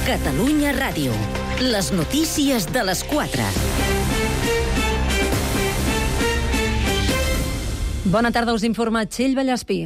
Catalunya Ràdio. Les notícies de les 4. Bona tarda, us informa Txell Vallespí.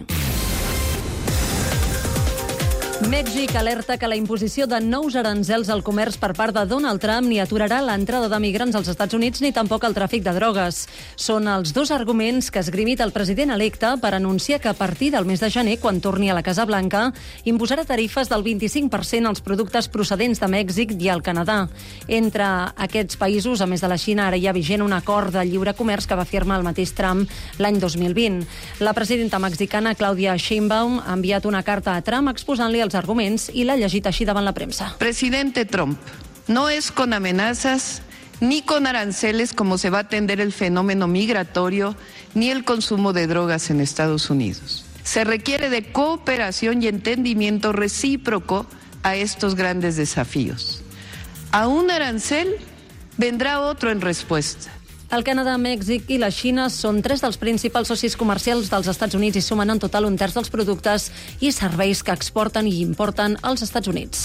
Mèxic alerta que la imposició de nous aranzels al comerç per part de Donald Trump ni aturarà l'entrada de migrants als Estats Units ni tampoc el tràfic de drogues. Són els dos arguments que ha esgrimit el president electe per anunciar que a partir del mes de gener, quan torni a la Casa Blanca, imposarà tarifes del 25% als productes procedents de Mèxic i el Canadà. Entre aquests països, a més de la Xina, ara hi ha vigent un acord de lliure comerç que va firmar el mateix Trump l'any 2020. La presidenta mexicana, Claudia Sheinbaum, ha enviat una carta a Trump exposant-li els arguments y la ha llegit així davant la premsa. Presidente Trump, no es con amenazas ni con aranceles como se va a atender el fenómeno migratorio ni el consumo de drogas en Estados Unidos. Se requiere de cooperación y entendimiento recíproco a estos grandes desafíos. A un arancel vendrá otro en respuesta. El Canadà, Mèxic i la Xina són tres dels principals socis comercials dels Estats Units i sumen en total un terç dels productes i serveis que exporten i importen als Estats Units.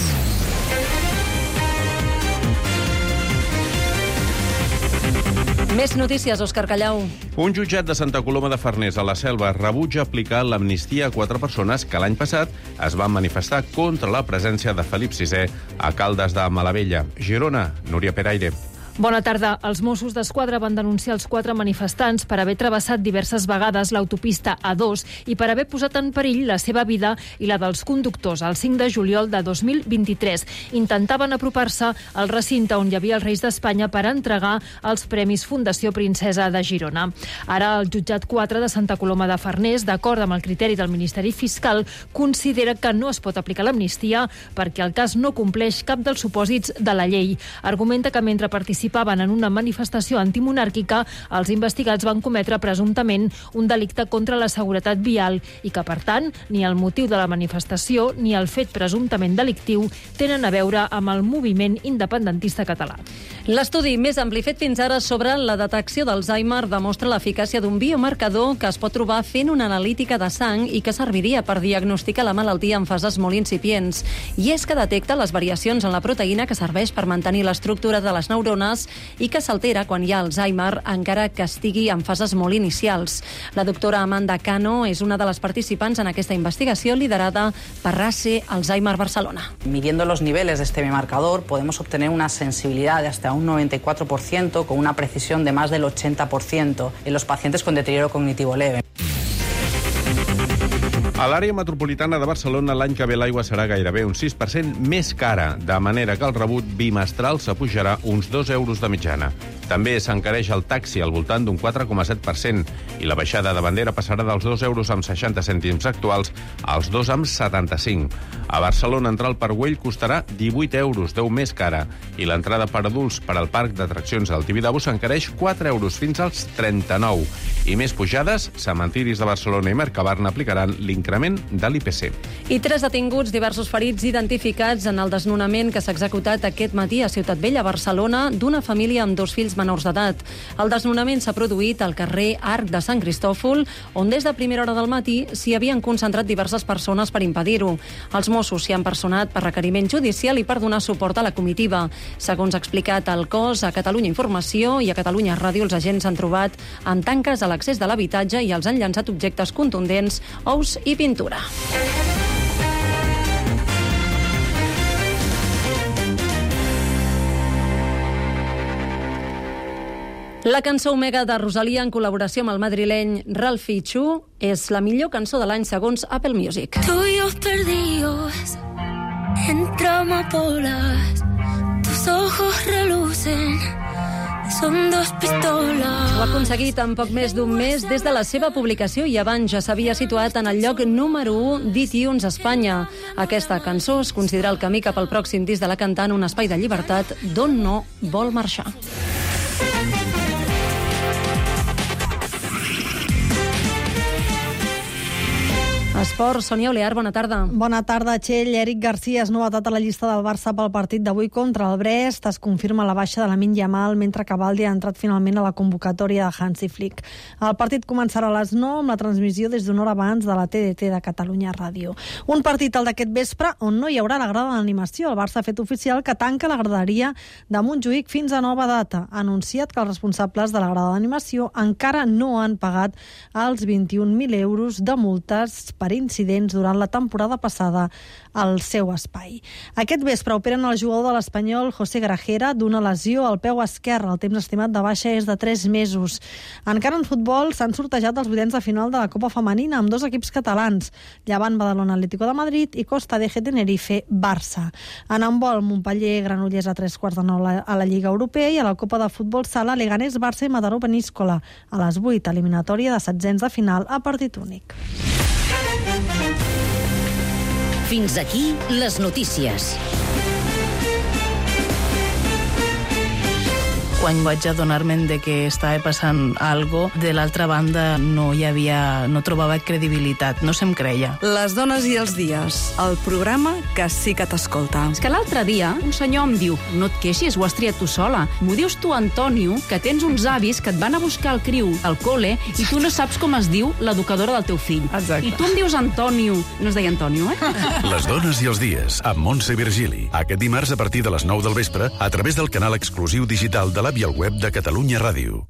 Més notícies, Òscar Callau. Un jutjat de Santa Coloma de Farners, a la Selva, rebutja aplicar l'amnistia a 4 persones que l'any passat es van manifestar contra la presència de Felip VI a Caldes de Malavella. Girona, Núria Peraire. Bona tarda. Els Mossos d'Esquadra van denunciar els 4 manifestants per haver travessat diverses vegades l'autopista A2 i per haver posat en perill la seva vida i la dels conductors el 5 de juliol de 2023. Intentaven apropar-se al recinte on hi havia els Reis d'Espanya per entregar els Premis Fundació Princesa de Girona. Ara el jutjat 4 de Santa Coloma de Farners, d'acord amb el criteri del Ministeri Fiscal, considera que no es pot aplicar l'amnistia perquè el cas no compleix cap dels supòsits de la llei. Argumenta que mentre participaven en una manifestació antimonàrquica, els investigats van cometre presumptament un delicte contra la seguretat vial i que, per tant, ni el motiu de la manifestació ni el fet presumptament delictiu tenen a veure amb el moviment independentista català. L'estudi més ampli fet fins ara sobre la detecció d'Alzheimer demostra l'eficàcia d'un biomarcador que es pot trobar fent una analítica de sang i que serviria per diagnosticar la malaltia en fases molt incipients. I és que detecta les variacions en la proteïna que serveix per mantenir l'estructura de les neurones i que s'altera quan hi ha Alzheimer, encara que estigui en fases molt inicials. La doctora Amanda Cano és una de les participants en aquesta investigació liderada per RACE Alzheimer Barcelona. Midiendo los niveles de este biomarcador podemos obtener una sensibilidad de hasta un 94% con una precisión de más del 80% en los pacientes con deterioro cognitivo leve. A l'àrea metropolitana de Barcelona l'any que ve l'aigua serà gairebé un 6% més cara, de manera que el rebut bimestral s'apujarà uns 2 euros de mitjana. També s'encareix el taxi al voltant d'un 4,7% i la baixada de bandera passarà dels 2 euros amb 60 cèntims actuals als 2 amb 75. A Barcelona entrar al Parc Güell costarà 18 euros, 10 més cara, i l'entrada per adults per al parc d'atraccions del Tibidabo s'encareix 4 euros fins als 39. I més pujades, cementiris de Barcelona i Mercabarna aplicaran l'increment de l'IPC. I 3 detinguts, diversos ferits identificats en el desnonament que s'ha executat aquest matí a Ciutat Vella, Barcelona, d'una família amb 2 fills menors d'edat. El desnonament s'ha produït al carrer Arc de Sant Cristòfol, on des de primera hora del matí s'hi havien concentrat diverses persones per impedir-ho. Els Mossos s'hi han personat per requeriment judicial i per donar suport a la comitiva. Segons ha explicat el cos a Catalunya Informació i a Catalunya Ràdio, els agents han trobat amb tanques a l'accés de l'habitatge i els han llançat objectes contundents, ous i pintura. La cançó Omega de Rosalía en col·laboració amb el madrileny Ralphie Chu és la millor cançó de l'any segons Apple Music. Tuyos perdidos entre amapolas, tus ojos relucen, son 2 pistolas. Ho ha aconseguit en poc més d'un mes des de la seva publicació i abans ja s'havia situat en el lloc número 1 d'iTunes Espanya. Aquesta cançó es considera el camí cap al pròxim disc de la cantant, un espai de llibertat d'on no vol marxar. Esport, Sònia Olear, bona tarda. Bona tarda, Txell. Eric Garcia és novetat a la llista del Barça pel partit d'avui contra el Brest. Es confirma la baixa de Lamine Yamal, mentre que Baldi ha entrat finalment a la convocatòria de Hansi Flick. El partit començarà a les 9 amb la transmissió des d'una hora abans de la TDT de Catalunya Ràdio. Un partit, el d'aquest vespre, on no hi haurà la grada d'animació. El Barça ha fet oficial que tanca la graderia de Montjuïc fins a nova data. Ha anunciat que els responsables de la grada d'animació encara no han pagat els 21.000 euros de multes per incidents durant la temporada passada al seu espai. Aquest vespre operen el jugador de l'Espanyol José Grajera d'una lesió al peu esquerre. El temps estimat de baixa és de 3 mesos. Encara en futbol s'han sortejat els vuitens de final de la Copa Femenina amb 2 equips catalans, Llevant Badalona Atlético de Madrid i Costa d'Eje Tenerife Barça. En handbol, Montpeller Granollers a 3:45 a la Lliga Europea i a la Copa de Futbol Sala Leganés Barça i Mataró Peníscola a les 8, eliminatòria de setzents de final a partit únic. Fins aquí les notícies. Quan vaig adonar-me'n de que estava passant algo, de l'altra banda no trobava credibilitat, no se'm creia. Les dones i els dies, el programa que sí que t'escolta. És que l'altre dia un senyor em diu: no et queixis, ho has triat tu sola. M'ho dius tu, Antonio, que tens uns avis que et van a buscar el criu al col·le i tu no saps com es diu l'educadora del teu fill. Exacte. I tu em dius Antonio. No es deia Antonio, eh? Les dones i els dies, amb Montse Virgili. Aquest dimarts a partir de les 9 del vespre, a través del canal exclusiu digital de l'app i el web de Catalunya Ràdio.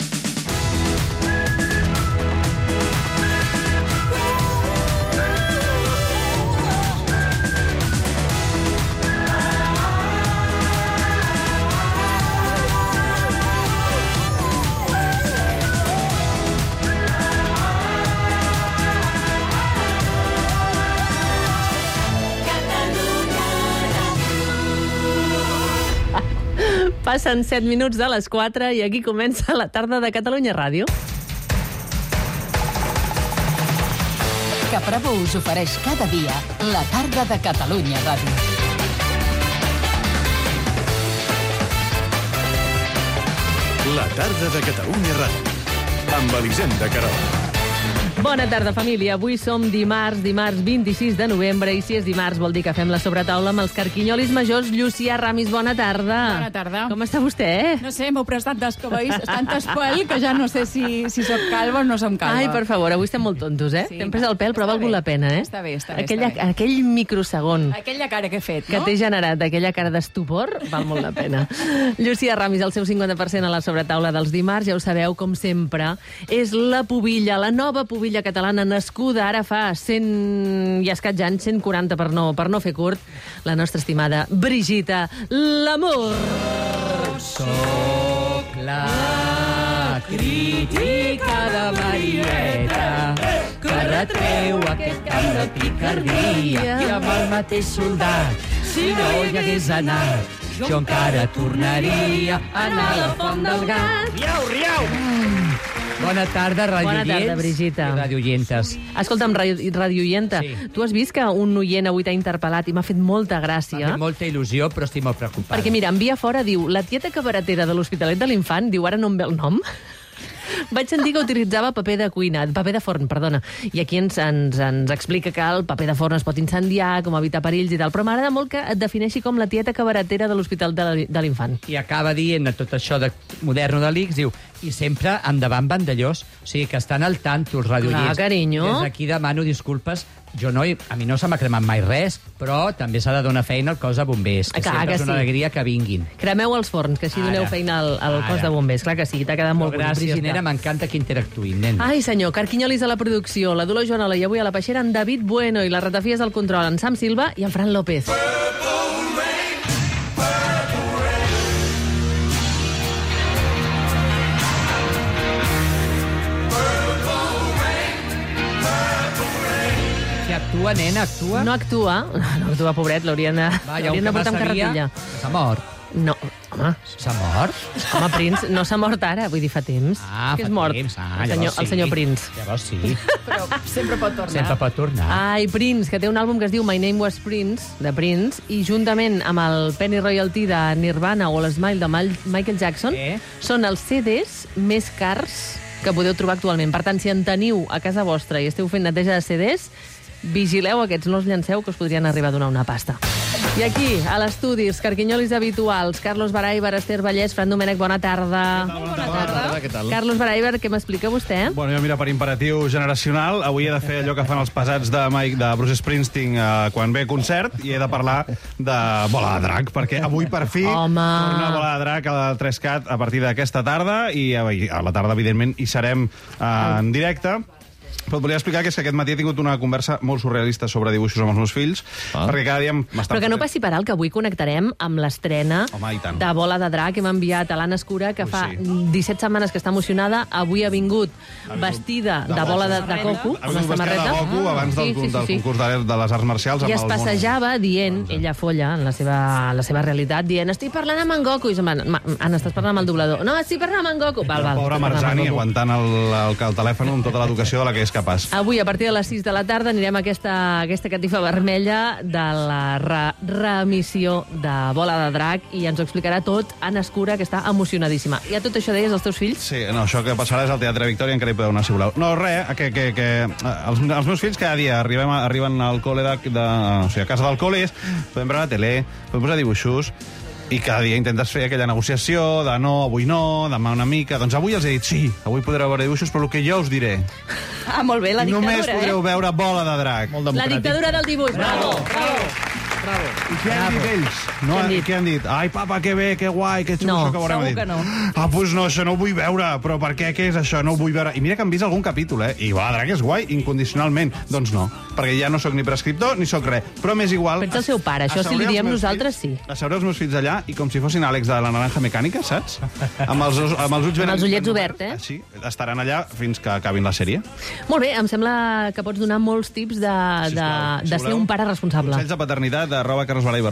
Passen 7 minuts de les 4 i aquí comença la tarda de Catalunya Ràdio. Caprabo us ofereix cada dia la tarda de Catalunya Ràdio. La tarda de Catalunya Ràdio, amb Elisenda Querol. Bona tarda, família. Avui som dimarts 26 de novembre, i si és dimarts vol dir que fem la sobretaula amb els carquinyolis majors. Llucia Ramis, bona tarda. Bona tarda. Com està vostè? No sé, m'heu prestat tant espoel que ja no sé si soc calva o no som calva. Ai, per favor, avui estem molt tontos, eh? Sí, T'hem pres el pèl, però ha valgut la pena, eh? Està bé. Aquell microsegon Aquella cara que he fet, que no? t'he generat, aquella cara d'estupor, val molt la pena. Llucia Ramis, el seu 50% a la sobretaula dels dimarts, ja ho sabeu, com sempre, és la pubilla, la nova pubilla catalana, nascuda ara fa 100 i escaig anys, 140 per no fer curt, la nostra estimada Brigitta Lamour. Soc la crítica de Marieta que retreu aquest camp de picardia i amb el mateix soldat, si no hi hagués anat, jo encara tornaria a anar a la Font del Gat. Riau! Bona tarda, radioients. Bona tarda, Brigitta. I radioientes. Escolta'm, radioienta, tu has vist que un oient avui t'ha interpel·lat i m'ha fet molta gràcia? M'ha fet molta il·lusió, però estic molt preocupada. Perquè, mira, envia fora, diu, la tieta cabaretera de l'Hospitalet de l'Infant, diu, ara no em ve el nom. Vaig sentir que utilitzava paper de forn, perdona. I aquí ens explica que el paper de forn es pot incendiar, com evitar perills i tal, però m'agrada molt que et defineixi com la tieta cabaretera de l'Hospital de l'Infant. I acaba dient tot això de moderno de l'X, diu, i sempre endavant Vandellós, o sigui que estan al tanto els radioients. Clar, carinyo. Des d'aquí demano disculpes. A mi no se m'ha cremat mai res, però també s'ha de donar feina al cos de bombers, que sempre és una alegria que vinguin. Cremeu els forns, que així doneu feina al cos de bombers. Clar que sí, t'ha quedat molt bonic, Gràcies, nena, m'encanta que interactuïn, nen. Ai, senyor, carquinyolis a la producció, la Dolors Joanola i avui a la peixera en David Bueno i les ratafies del control en Sam Silva i en Fran López. Actua, nena, actua. No actua, pobret, l'haurien de portar amb carretilla. S'ha mort. No, home. S'ha mort? Home, Prince, no s'ha mort ara, vull dir, fa temps. Que és mort. El senyor Prince. Llavors sí. Però sempre pot tornar. Sempre pot tornar. Ai, Prince, que té un àlbum que es diu My Name Was Prince, de Prince, i juntament amb el Penny Royalty de Nirvana o l'Smile de Michael Jackson, són els CDs més cars que podeu trobar actualment. Per tant, si en teniu a casa vostra i esteu fent neteja de CDs, vigileu aquests, no us llanceu, que us podrien arribar a donar una pasta. I aquí, a l'estudi, els carquinyolis habituals, Carlos Baraiber, Esther Vallès, Fran Domènech, bona tarda. Bona tarda, què tal? Carlos Baraiber, què m'explica vostè? Bueno, jo, mira, per imperatiu generacional, avui he de fer allò que fan els pesats de Bruce Springsteen quan ve a concert, i he de parlar de Bola de Drac, perquè avui, per fi, torna Bola de Drac al 3CAT a partir d'aquesta tarda, i a la tarda, evidentment, hi serem en directe. Però et volia explicar que és que aquest matí he tingut una conversa molt surrealista sobre dibuixos amb els meus fills, perquè cada dia m'estan... Però que no passi per alt, que avui connectarem amb l'estrena de Bola de Drac, que hem enviat a l'Anna Escura, que fa 17 setmanes que està emocionada, avui ha vingut vestida de bola de coco, amb la samarreta. Ha vingut vestida de coco abans del concurs de les arts marcials. I es passejava dient, ella folla, en la seva realitat, dient, estic parlant amb en Goku. I Anna, estàs parlant amb el doblador. No, estic parlant amb en Goku. La pobra Marzani aguantant el telèfon amb tota l'educació de la que és capaç. Avui, a partir de les 6 de la tarda, anirem a aquesta catifa vermella de la reemissió de Bola de Drac, i ens ho explicarà tot Anna Escura, que està emocionadíssima. I a tot això deies els teus fills? Sí, no, això que passarà és al Teatre Victòria, encara hi podeu anar, si voleu. No, res, que els meus fills cada dia arriben al col·le o sigui, a casa del col·le, podem veure la tele, podem posar dibuixos, i cada dia intentes fer aquella negociació de no, avui no, demà una mica. Doncs avui els he dit, sí, avui podreu veure dibuixos, però el que jo us diré... Ah, molt bé, la dictadura, només podreu veure Bola de Drac. La dictadura del dibuix, bravo, bravo. I què han dit ells? Què han dit? Ai, papa, que bé, que guai, que xulo, això que veurem. Segur que no. Ah, doncs no, això no ho vull veure. Però per què? Què és això? No ho vull veure. I mira que han vist algun capítol, I Bola de Drac és guai, incondicionalment. Doncs no, perquè ja no sóc ni prescriptor ni sóc res. Però m'és igual. Pensa el seu pare, això si li diem nosaltres, sí. Asseureu els meus fills allà i com si fossin Àlex de la Naranja Mecànica, saps? Amb els ulls ben... Amb els ullets oberts, Sí, estaran allà fins que acabin la sèrie. Molt bé, em sembla que pots donar molts tips de ser un pare responsable. Consells de paternitat @carlosbaraiber.com.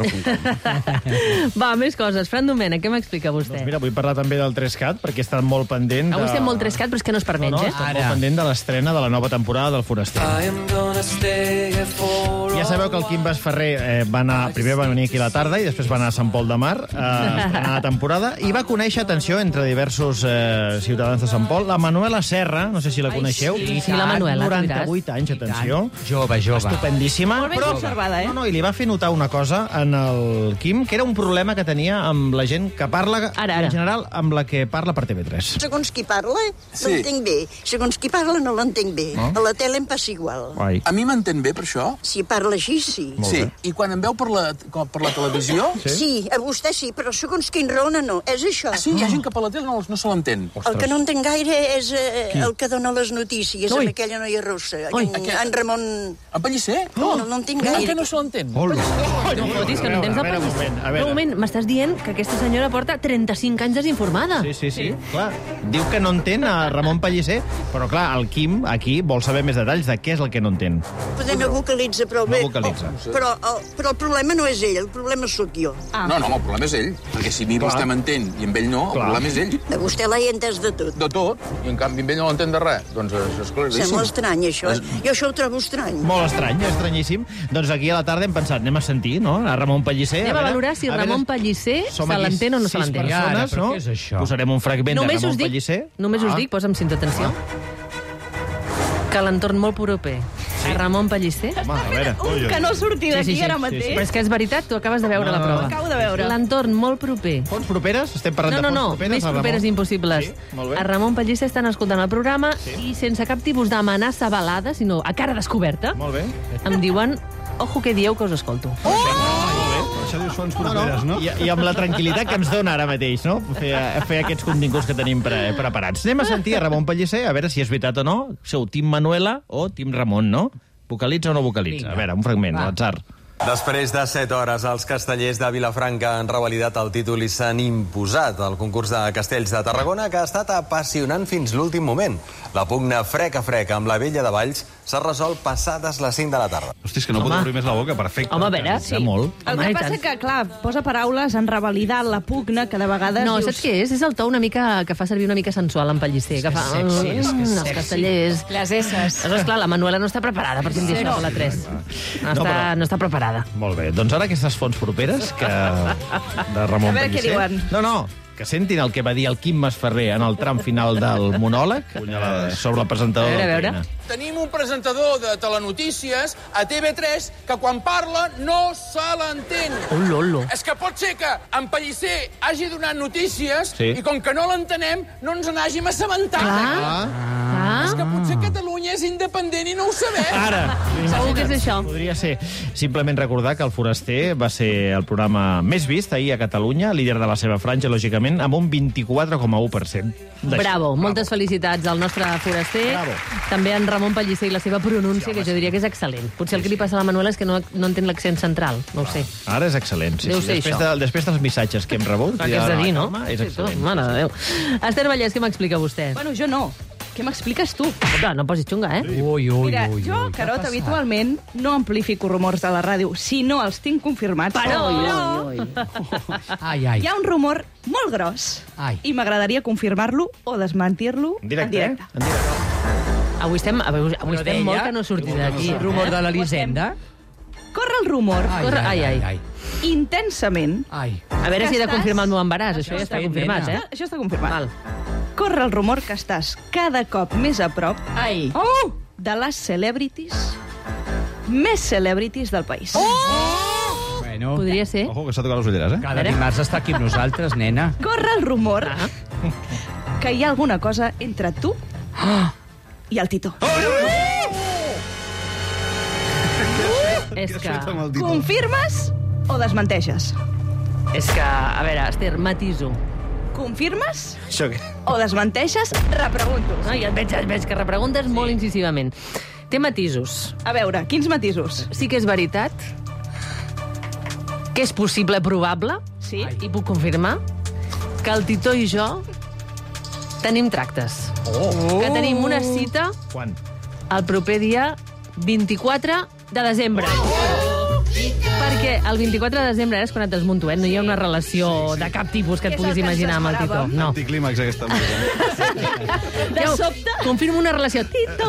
Va, més coses. Fran Domènech, què m'explica vostè? Doncs mira, vull parlar també del 3CAT, perquè he estat molt pendent... Avui estem molt 3CAT, però és que no és per menys, estem molt pendent de l'estrena de la nova temporada del Foraster. Ja sabeu que el Quim Basferrer primer va venir aquí a la tarda i després va anar a Sant Pol de Mar a estrenar la temporada, i va conèixer, atenció, entre diversos ciutadans de Sant Pol, la Manuela Serra, no sé si la coneixeu. Sí, la Manuela. 98 anys, atenció. Jove. Estupendíssima. Molt ben conservada, No, i li va fer notar una cosa en el Quim, que era un problema que tenia amb la gent que parla, en general, amb la que parla per TV3. Segons qui parla, l'entenc bé. Segons qui parla, no l'entenc bé. A la tele em passa igual. A mi m'entén bé, per això? Si parla així, sí. Sí, i quan em veu per la televisió? Sí, a vostè sí, però segons quin raona no. És això. Ah, sí? Hi ha gent que per la tele no se l'entén. El que no entenc gaire és el que dona les notícies, amb aquella noia rossa, en Ramon... En Pellicer? No l'entenc gaire. Per què no se l'entén? No fotis, que no tens el Pellicer. Un moment, m'estàs dient que aquesta senyora porta 35 anys desinformada. Sí, clar. Diu que no entén a Ramon Pellicer, però clar, el Quim aquí vol saber més detalls de què és el que no entén. Potser no vocalitza prou bé. Però el problema no és ell, el problema sóc jo. No, el problema és ell. Perquè si a mi vostè m'entén i amb ell no, el problema és ell. A vostè l'ha entès de tot. De tot, i en canvi amb ell no l'entén de res. Doncs és claríssim. Sembla estrany, això. Jo això ho trobo estrany. Molt estrany, estranyíssim. Doncs aquí a la tarda hem pensat, anem a sentir, no?, a Ramon Pellicer. Anem a valorar si Ramon Pellicer se l'entén o no se l'entén. Però què és això? Posarem un fragment de Ramon Pellicer. Només us dic, posa'm cinta atenció, que l'entorn molt proper a Ramon Pellicer... Que no surti d'aquí ara mateix. Però és que és veritat, tu acabes de veure la prova. Acabo de veure. L'entorn molt proper. Fonts properes? Estem parlant de fonts properes? Més properes impossibles. A Ramon Pellicer estan escoltant el programa i sense cap tipus d'amenaça velada, sinó a cara descoberta, em diuen, ojo que dieu que us escolto. Això dius fonts properes, no? I amb la tranquil·litat que ens dona ara mateix, no?, fer aquests continguts que tenim preparats. Anem a sentir a Ramon Pellicer, a veure si és veritat o no. Sou Team Manuela o Team Ramon, no? Vocalitza o no vocalitza? A veure, un fragment, l'atzar. Després de 7 hores, els castellers de Vilafranca han revalidat el títol i s'han imposat al concurs de castells de Tarragona, que ha estat apassionant fins l'últim moment. La pugna frec a frec amb la Vella de Valls s'ha resolt passades les 5 de la tarda. Hosti, és que no pot obrir més la boca, perfecte. Home, a veure, sí. Molt. El que passa que, clar, posa paraules en revalidar la pugna, que de vegades... No, saps què és? És el to una mica que fa servir una mica sensual en Pellicer, que fa... Els castellers... Les esses. Aleshores, clar, la Manuela no està preparada per sentir això a la 3. No està preparada. Molt bé, doncs ara aquestes fonts properes que... de Ramon Pellicer... A veure què diuen. No, que sentin el que va dir el Quim Masferrer en el tram final del monòleg sobre el presentador del TN. Tenim un presentador de telenotícies a TV3 que quan parla no se l'entén. És que pot ser que en Pellicer hagi donat notícies i com que no l'entenem no ens n'hàgim assabentat. És que potser Catalunya és independent i no ho sabem. Ara. Segur que és això. Podria ser. Simplement recordar que El Foraster va ser el programa més vist ahir a Catalunya, líder de la seva franja, lògicament, amb un 24,1%. Bravo, moltes felicitats al nostre Foraster. Bravo. També en Ramon Pellicer i la seva pronúncia, que jo diria que és excel·lent. Potser el que li passa a la Manuela és que no entén l'accent central, no ho sé. Ara és excel·lent, sí. Deu ser això. Després dels missatges que hem rebut... Què has de dir, no? És excel·lent. Mare de Déu. Esther Vallès, què m'explica vostè? Bueno, jo no. Què m'expliques tu? No posis xunga, Mira, jo, Carot, habitualment no amplifico rumors de la ràdio, si no els tinc confirmats. Però hi ha un rumor molt gros i m'agradaria confirmar-lo o desmentir-lo en directe. Avui estem molt que no surti d'aquí. Rumor de l'Elisenda? Corre el rumor. Ai. Intensament. A veure si he de confirmar el meu embaràs. Això ja està confirmat, Això està confirmat. Corre el rumor que estàs cada cop més a prop de les celebrities més celebrities del país. Bueno. Podria ser. Ojo, que s'ha tocat les ulleres, Cada dimarts està aquí amb nosaltres, nena. Corre el rumor que hi ha alguna cosa entre tu i el Tito. És que... Confirmes o desmenteixes? És que, a veure, Esther, matiso. Confirmes Això què? o desmenteixes? Repregunto. No, ja et veig que repreguntes molt incisivament. Té matisos. A veure, quins matisos? Sí que és veritat, que és possible, probable, i puc confirmar, que el Tito i jo tenim tractes. Que tenim una cita Quan? el proper dia 24 de desembre. Perquè el 24 de desembre és quan et desmunto, no hi ha una relació de cap tipus que et puguis imaginar amb el Tito. No. Anticlímax, aquesta música. De sobte... Confirmo una relació. Tito!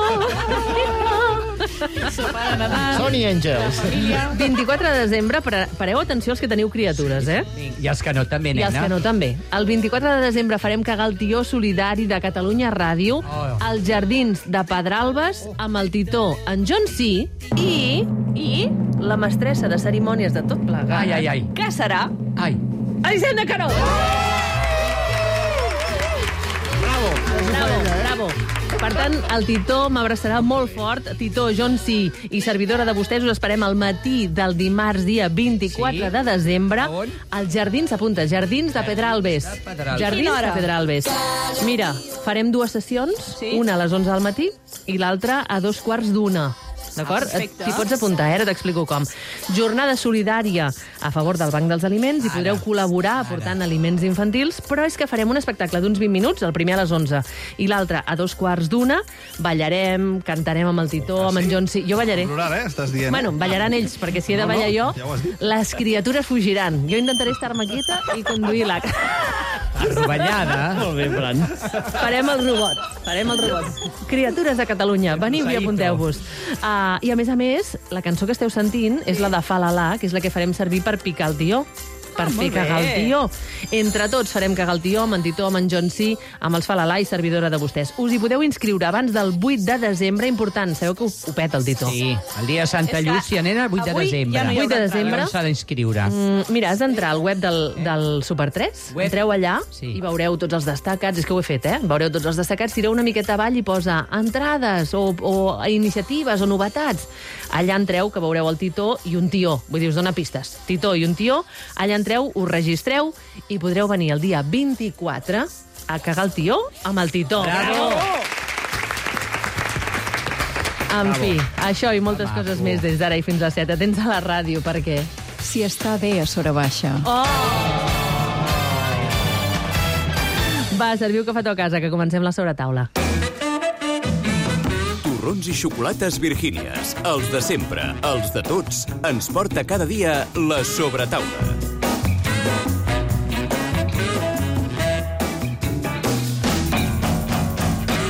Sony Angels. 24 de desembre, pareu atenció als que teniu criatures, I els que no també, nena. I els que no també. El 24 de desembre farem cagar el tió solidari de Catalunya Ràdio als Jardins de Pedralbes amb el Tito, en John C. i la mestressa de cerimònies de tot plegat. Ai. Què serà? Elisenda Carot! Bravo. Per tant, el Tito m'abraçarà molt fort. Tito, John C. i servidora de vostès us esperem al matí del dimarts, dia 24 de desembre, als Jardins, apunta, Jardins de Pedralbes. Jardins de Pedralbes. Mira, farem 2 sessions, una a les 11 del matí i l'altra a 2:15. D'acord? T'hi pots apuntar, ara t'explico com. Jornada solidària a favor del Banc dels Aliments i podreu col·laborar aportant aliments infantils, però és que farem un espectacle d'uns 20 minuts, el primer a les 11 i l'altre a 2:15. Ballarem, cantarem amb el Tito, amb en John C. Jo ballaré. Plorar, estàs dient. Bueno, ballaran ells, perquè si he de ballar jo, les criatures fugiran. Jo intentaré estar-me quieta i conduir-la. Rovellada. Molt bé, Fran. Farem el robot. Criatures de Catalunya, veniu i apunteu-vos. I a més, la cançó que esteu sentint és la de Falala, que és la que farem servir per picar el tió. Per fer cagar el tió. Entre tots farem cagar el tió amb en Tito, amb en John C., amb els Falala i servidora de vostès. Us hi podeu inscriure abans del 8 de desembre. Important, sabeu que ho peta el Tito. Sí, el dia de Santa Llúcia, nena, el 8 de desembre. 8 de desembre. On s'ha d'inscriure? Mira, has d'entrar al web del Super 3. Entreu allà i veureu tots els destacats. És que ho he fet, Veureu tots els destacats. Tireu una miqueta avall i posa entrades o iniciatives o novetats. Allà entreu, que veureu el Tito i un tió. Vull dir, us dona pistes. Tito i un tió. Allà entreu, us registreu i podreu venir el dia 24 a cagar el tió amb el Tito. Bravo! En fi, això i moltes coses més des d'ara i fins a 7. Atents a la ràdio, perquè... Si està bé a Sora Baixa. Va, serviu cafetó a casa, que comencem la sobretaula. Torrons i xocolates Virgínies, els de sempre, els de tots, ens porta cada dia la sobretaula.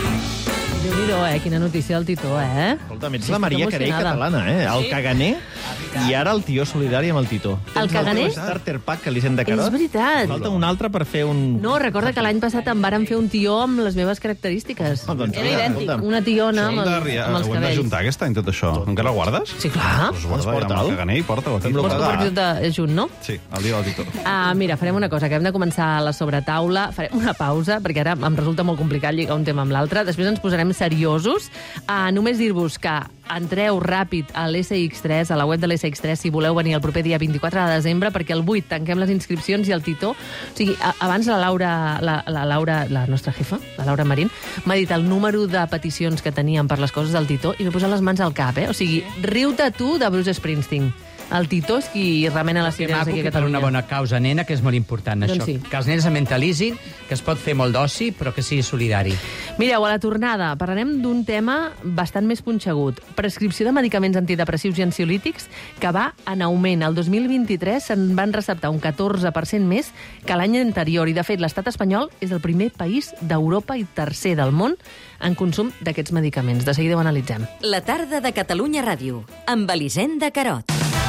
Déu-n'hi-do, quina notícia del Tito, Escolta, ets la Maria Carey catalana, El caganer. I ara el tió solidari amb el Tito. El caganer? El starter pack que li sent de carot. És veritat. Falta un altre per fer un... No, recorda que l'any passat em varen fer un tió amb les meves característiques. Doncs, era idèntic, una tiona amb els cabells. Ho hem d'ajuntar aquest any, tot això. Encara el guardes? Sí, clar. Doncs guarda el caganer i porta-ho aquí. Vols compartir junt, no? Sí, el dia del Tito. Mira, farem una cosa, que hem de començar la sobretaula, farem una pausa, perquè ara em resulta molt complicat lligar un tema amb l'altre, després ens posarem seriosos. Només dir-vos que entreu ràpid a l'SX3, a la web de l'SX3, si voleu venir el proper dia 24 de desembre, perquè el 8 tanquem les inscripcions i el Tito... O sigui, abans la Laura, la nostra jefa, la Laura Marín, m'ha dit el número de peticions que teníem per les coses del Tito i m'he posat les mans al cap, O sigui, riu-te tu de Bruce Springsteen. El Tito és qui remena les idees aquí a Catalunya. Per una bona causa, nena, que és molt important, doncs això. Sí. Que els nens es mentalitzin, que es pot fer molt d'oci, però que sigui solidari. Mireu, a la tornada parlarem d'un tema bastant més punxegut. Prescripció de medicaments antidepressius i ansiolítics que va en augment. El 2023 se'n van receptar un 14% més que l'any anterior. I, de fet, l'estat espanyol és el primer país d'Europa i tercer del món en consum d'aquests medicaments. De seguida ho analitzem. La tarda de Catalunya Ràdio, amb Elisenda Carot.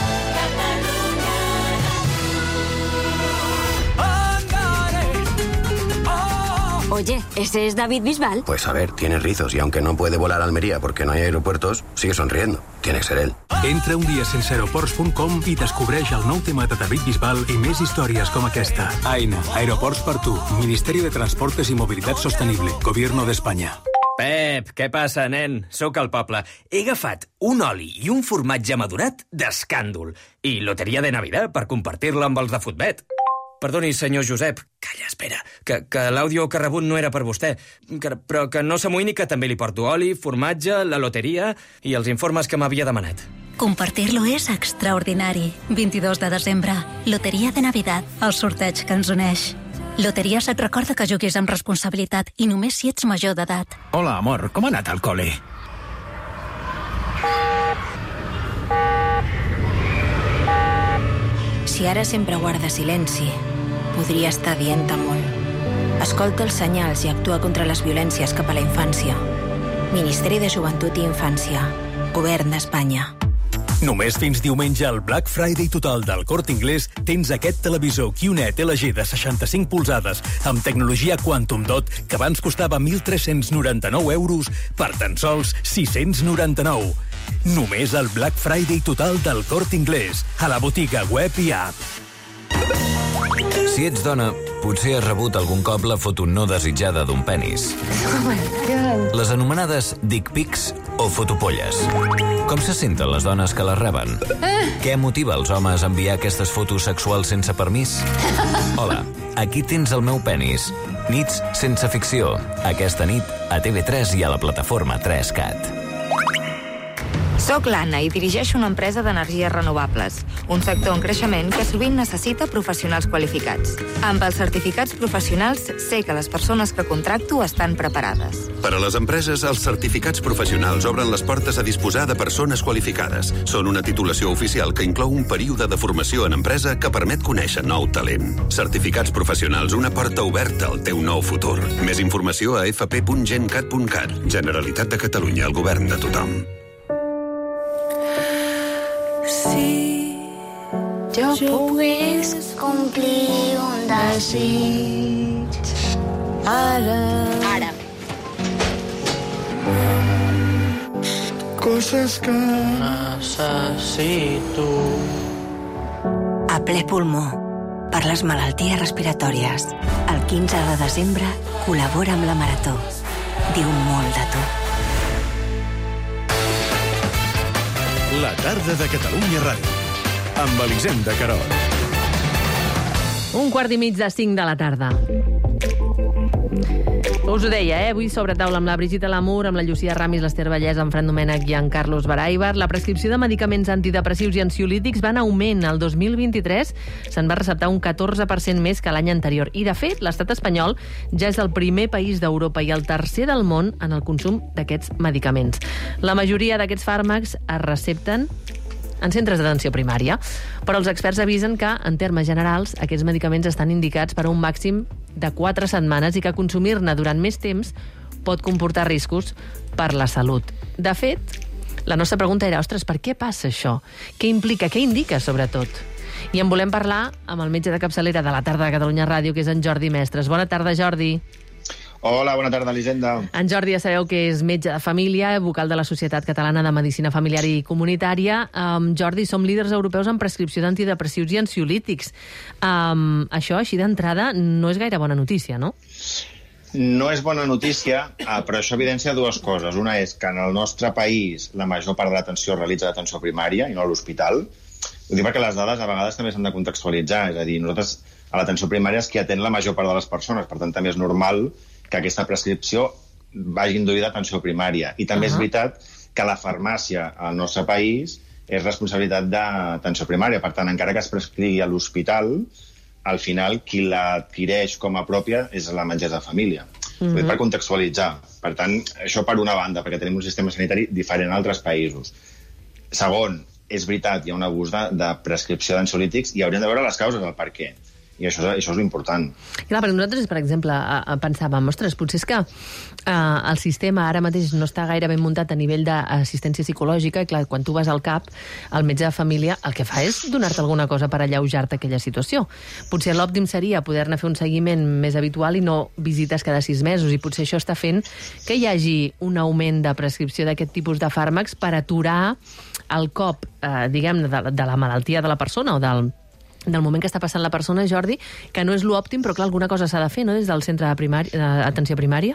Oye, ¿ese es David Bisbal? Pues a ver, tiene rizos y aunque no puede volar a Almería porque no hay aeropuertos, sigue sonriendo. Tiene que ser él. Entra undiasenseaeroports.com i descobreix el nou tema de David Bisbal i més històries com aquesta. AENA, Aeroports per tu, Ministeri de Transportes i Mobilitat Sostenible, Gobierno d'Espanya. Pep, què passa, nen? Sóc al poble. He agafat un oli i un formatge madurat d'escàndol. I loteria de Navidad per compartir-la amb els de Futbet. Perdoni, senyor Josep. Calla, espera, que l'àudio que ha rebut no era per vostè. Però que no s'amoïni, que també li porto oli, formatge, la loteria i els informes que m'havia demanat. Compartir-lo és extraordinari. 22 de desembre, Loteria de Navidad, el sorteig que ens uneix. Loteries et recorda que juguis amb responsabilitat i només si ets major d'edat. Hola, amor, com ha anat al col·le? Si ara sempre guarda silenci, podria estar dient-te molt. Escolta els senyals i actua contra les violències cap a la infància. Ministeri de Joventut i Infància. Govern d'Espanya. Només fins diumenge al Black Friday total del Corte Inglés tens aquest televisor QNET LG de 65 polzades amb tecnologia Quantum Dot que abans costava 1.399 euros per tan sols 699. Només al Black Friday total del Corte Inglés, a la botiga web i app. Si ets dona, potser has rebut algun cop la foto no desitjada d'un penis. Les anomenades dick pics o fotopolles. Com se senten les dones que les reben? Què motiva els homes a enviar aquestes fotos sexuals sense permís? Hola, aquí tens el meu penis. Nits sense ficció. Aquesta nit a TV3 i a la plataforma 3CAT. Soc l'Anna i dirigeixo una empresa d'energies renovables, un sector en creixement que sovint necessita professionals qualificats. Amb els certificats professionals sé que les persones que contracto estan preparades. Per a les empreses, els certificats professionals obren les portes a disposar de persones qualificades. Són una titulació oficial que inclou un període de formació en empresa que permet conèixer nou talent. Certificats professionals, una porta oberta al teu nou futur. Més informació a fp.gencat.cat. Generalitat de Catalunya, el govern de tothom. Si jo pogués complir un desig ara. Coses que necessito. A ple pulmó, per les malalties respiratòries. El 15 de desembre col·labora amb la Marató. Diu molt de tu. La tarda de Catalunya Ràdio, amb Elisenda Carot. 1:15 de la tarda. Us ho deia, avui sobre taula amb la Brigitte Lamour, amb la Llucia Ramis, l'Ester Vallès, en Fran Domènech i en Carlos Baraibar. La prescripció de medicaments antidepressius i ansiolítics va en augment. El 2023 se'n va receptar un 14% més que l'any anterior. I, de fet, l'estat espanyol ja és el primer país d'Europa i el tercer del món en el consum d'aquests medicaments. La majoria d'aquests fàrmacs es recepten en centres d'atenció primària, però els experts avisen que, en termes generals, aquests medicaments estan indicats per a un màxim de 4 setmanes i que consumir-ne durant més temps pot comportar riscos per la salut. De fet, La nostra pregunta era, ostres, per què passa això? Què implica, què indica, sobretot? I en volem parlar amb el metge de capçalera de la tarda de Catalunya Ràdio, que és en Jordi Mestres. Bona tarda, Jordi. Hola, bona tarda, Elisenda. En Jordi, ja sabeu que és metge de família, vocal de la Societat Catalana de Medicina Familiar i Comunitària. Jordi, som líders europeus en prescripció d'antidepressius i ansiolítics. Això, així d'entrada, no és gaire bona notícia, no? No és bona notícia, però això evidencia dues coses. Una és que en el nostre país la major part de l'atenció es realitza a l'atenció primària i no a l'hospital. Ho dic perquè les dades a vegades també s'han de contextualitzar. És a dir, nosaltres a l'atenció primària és qui atén la major part de les persones. Per tant, també és normal que aquesta prescripció vagi induïda a atenció primària. I també és veritat que la farmàcia al nostre país és responsabilitat d'atenció primària. Per tant, encara que es prescrigui a l'hospital, al final qui l'adquireix com a pròpia és la metgessa de família. Per contextualitzar. Per tant, això per una banda, perquè tenim un sistema sanitari diferent a altres països. Segon, és veritat, hi ha un abús de prescripció d'ansiolítics i hauríem de veure les causes del per què. I això és important. Clar, perquè nosaltres, per exemple, pensàvem, ostres, potser és que el sistema ara mateix no està gaire ben muntat a nivell d'assistència psicològica i, clar, quan tu vas al CAP, el metge de família el que fa és donar-te alguna cosa per alleujar-te aquella situació. Potser l'òptim seria poder-ne fer un seguiment més habitual i no visites cada 6 mesos, i potser això està fent que hi hagi un augment de prescripció d'aquest tipus de fàrmacs per aturar el cop, diguem-ne, de la malaltia de la persona o del moment que està passant la persona, Jordi, que no és l'òptim, però clar, alguna cosa s'ha de fer, no?, des del centre d'atenció primària?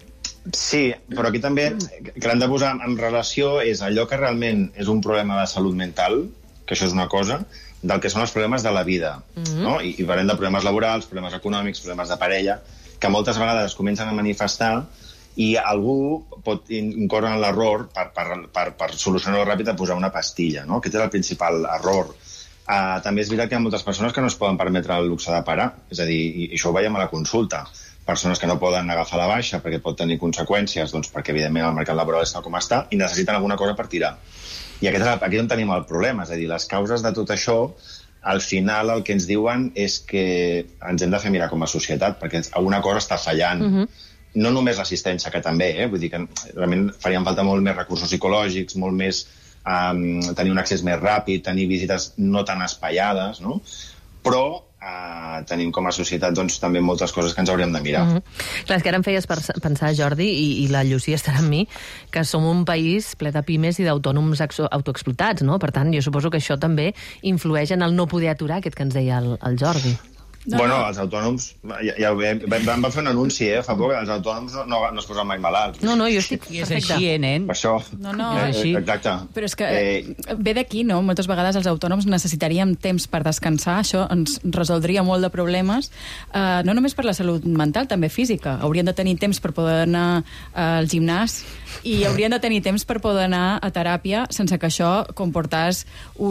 Sí, però aquí també que l'hem de posar en relació és allò que realment és un problema de salut mental, que això és una cosa, del que són els problemes de la vida, no? I parlem de problemes laborals, problemes econòmics, problemes de parella, que moltes vegades es comencen a manifestar i algú pot incórrer en l'error per solucionar-ho ràpid a posar una pastilla, no? Aquest és el principal error. També és veritat que hi ha moltes persones que no es poden permetre el luxe de parar, és a dir, i això ho veiem a la consulta. Persones que no poden agafar la baixa perquè pot tenir conseqüències, doncs perquè evidentment el mercat laboral està com està i necessiten alguna cosa per tirar. I aquí on tenim el problema, és a dir, les causes de tot això, al final el que ens diuen és que ens hem de fer mirar com a societat, perquè alguna cosa està fallant. No només l'assistència, que també, vull dir que realment farien falta molt més recursos psicològics, molt més tenir un accés més ràpid, tenir visites no tan espaiades, no? Però tenim com a societat doncs, també moltes coses que ens hauríem de mirar. Clar, és que ara em feies pensar, Jordi, i la Llucia estarà amb mi, que som un país ple de pimes i d'autònoms autoexplotats, no? Per tant, jo suposo que això també influeix en el no poder aturar aquest que ens deia el Jordi. Els autònoms, ja vam fer un anunci, fa poc, els autònoms no es posen mai malalts. No, jo estic perfecte. És així, nen? Per això. És així. Exacte. Però és que ve d'aquí, no? Moltes vegades els autònoms necessitaríem temps per descansar, això ens resoldria molt de problemes, no només per la salut mental, també física. Haurien de tenir temps per poder anar al gimnàs i haurien de tenir temps per poder anar a teràpia sense que això comportàs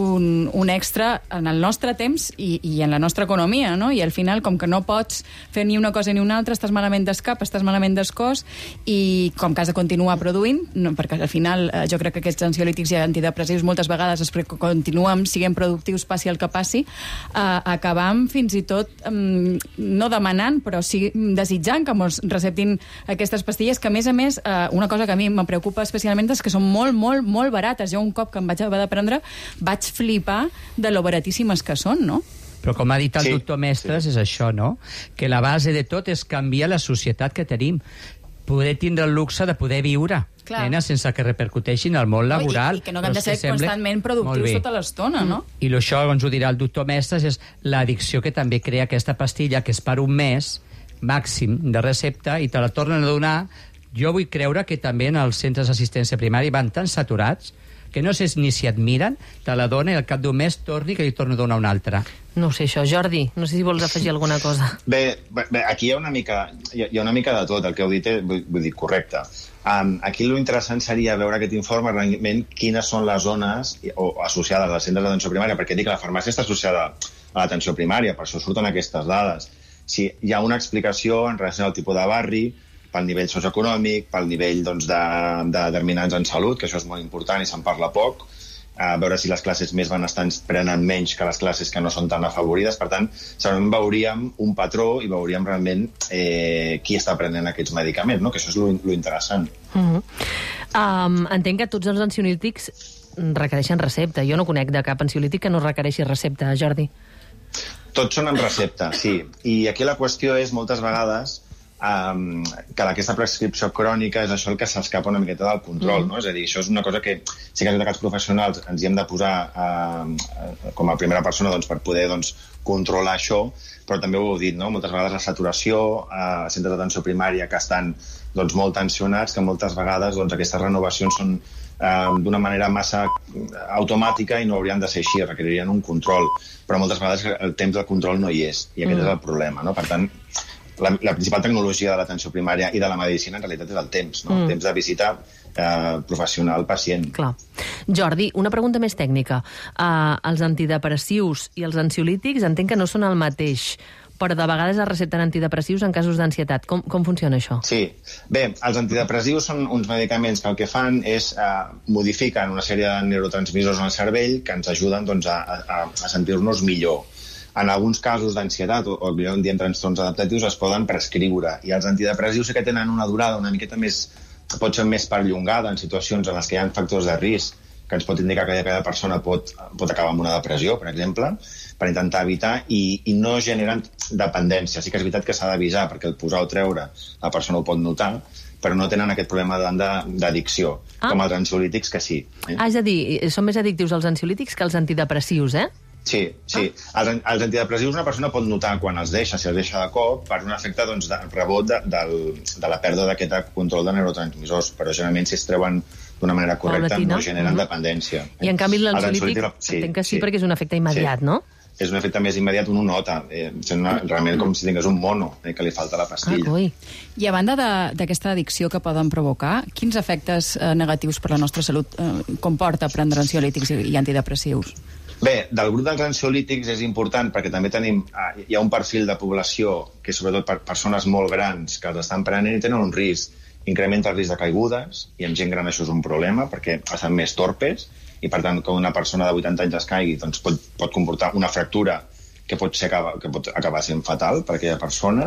un extra en el nostre temps i en la nostra economia, no? I al final, com que no pots fer ni una cosa ni una altra, estàs malament d'escap, estàs malament d'escòs, i com que has de continuar produint, perquè al final jo crec que aquests ansiolítics i antidepressius moltes vegades continuem siguent productius, passi el que passi, acabam fins i tot no demanant, però sí desitjant que ens receptin aquestes pastilles, que a més, una cosa que a mi me preocupa especialment és que són molt, molt, molt barates. Jo un cop que em vaig haver de prendre vaig flipar de lo baratíssimes que són, no? Però com ha dit el doctor Mestres, és això, no? Que la base de tot és canviar la societat que tenim. Poder tindre el luxe de poder viure, sense que repercuteixin al món laboral. I que no hem de ser constantment productius tota l'estona, no? I això ens ho dirà el doctor Mestres, és l'addicció que també crea aquesta pastilla, que és per un mes màxim de recepta, i te la tornen a donar. Jo vull creure que també en els centres d'assistència primària van tan saturats que no sé ni si et miren, te la dona i al cap d'un mes torni que li torno a donar una altra. No ho sé, això. Jordi, no sé si vols afegir alguna cosa. Bé, aquí hi ha una mica de tot. El que heu dit, vull dir, correcte. Aquí l'interessant seria veure aquest informe realment quines són les zones associades als centres d'atenció primària, perquè dic que la farmàcia està associada a l'atenció primària, per això surten aquestes dades. Si hi ha una explicació en relació al tipus de barri, pel nivell socioeconòmic, pel nivell de determinants en salut, que això és molt important i se'n parla poc, veure si les classes més benestants prenen menys que les classes que no són tan afavorides. Per tant, segurament veuríem un patró i veuríem realment qui està prenent aquests medicaments, no? Que això és lo interessant. Entenc que tots els ansiolítics requereixen recepta. Jo no conec de cap ansiolític que no requereixi recepta, Jordi. Tots són amb recepta, sí. I aquí la qüestió és, moltes vegades, que aquesta prescripció crònica és això el que s'escapa una miqueta del control, no? És a dir, això és una cosa que sí que els professionals ens hi hem de posar com a primera persona per poder controlar això, però també ho heu dit, no? Moltes vegades la saturació, centres d'atenció primària que estan molt tensionats, que moltes vegades aquestes renovacions són d'una manera massa automàtica i no haurien de ser així, requeririen un control, però moltes vegades el temps del control no hi és, i aquest és el problema, no? Per tant, la principal tecnologia de l'atenció primària i de la medicina en realitat és el temps, no? El temps de visita professional-pacient. Clar. Jordi, una pregunta més tècnica. Els antidepressius i els ansiolítics entenc que no són el mateix, però de vegades es recepten antidepressius en casos d'ansietat. Com funciona això? Sí. Bé, els antidepressius són uns medicaments que el que fan és modifiquen una sèrie de neurotransmissors en el cervell que ens ajuden a sentir-nos millor. En alguns casos d'ansietat o en diem trastorns adaptatius es poden prescriure, i els antidepressius sí que tenen una durada una miqueta més, pot ser més perllongada en situacions en les que hi ha factors de risc que ens pot indicar que cada persona pot acabar amb una depressió, per exemple, per intentar evitar, i no generen dependència. Sí que és veritat que s'ha d'avisar, perquè el posar o treure la persona ho pot notar, però no tenen aquest problema d'addicció, com els ansiolítics, que sí. És a dir, són més addictius els ansiolítics que els antidepressius, eh? Sí. Els antidepressius una persona pot notar quan els deixa, si els deixa de cop, per un efecte de rebot de la pèrdua d'aquest control de neurotransmissors, però generalment si es treuen d'una manera correcta no generen dependència. I en canvi l'ansiolític entenc que sí, perquè és un efecte immediat, no? És un efecte més immediat, un ho nota. Realment com si tingués un mono, que li falta la pastilla. I a banda d'aquesta addicció que poden provocar, quins efectes negatius per la nostra salut comporta prendre ansiolítics i antidepressius? Bé, del grup dels ansiolítics és important perquè també hi ha un perfil de població que sobretot per persones molt grans que els estan prenent i tenen un risc. Incrementa el risc de caigudes, i en gent gran això és un problema perquè estan més torpes, i per tant que una persona de 80 anys es caigui pot comportar una fractura que pot acabar sent fatal per aquella persona,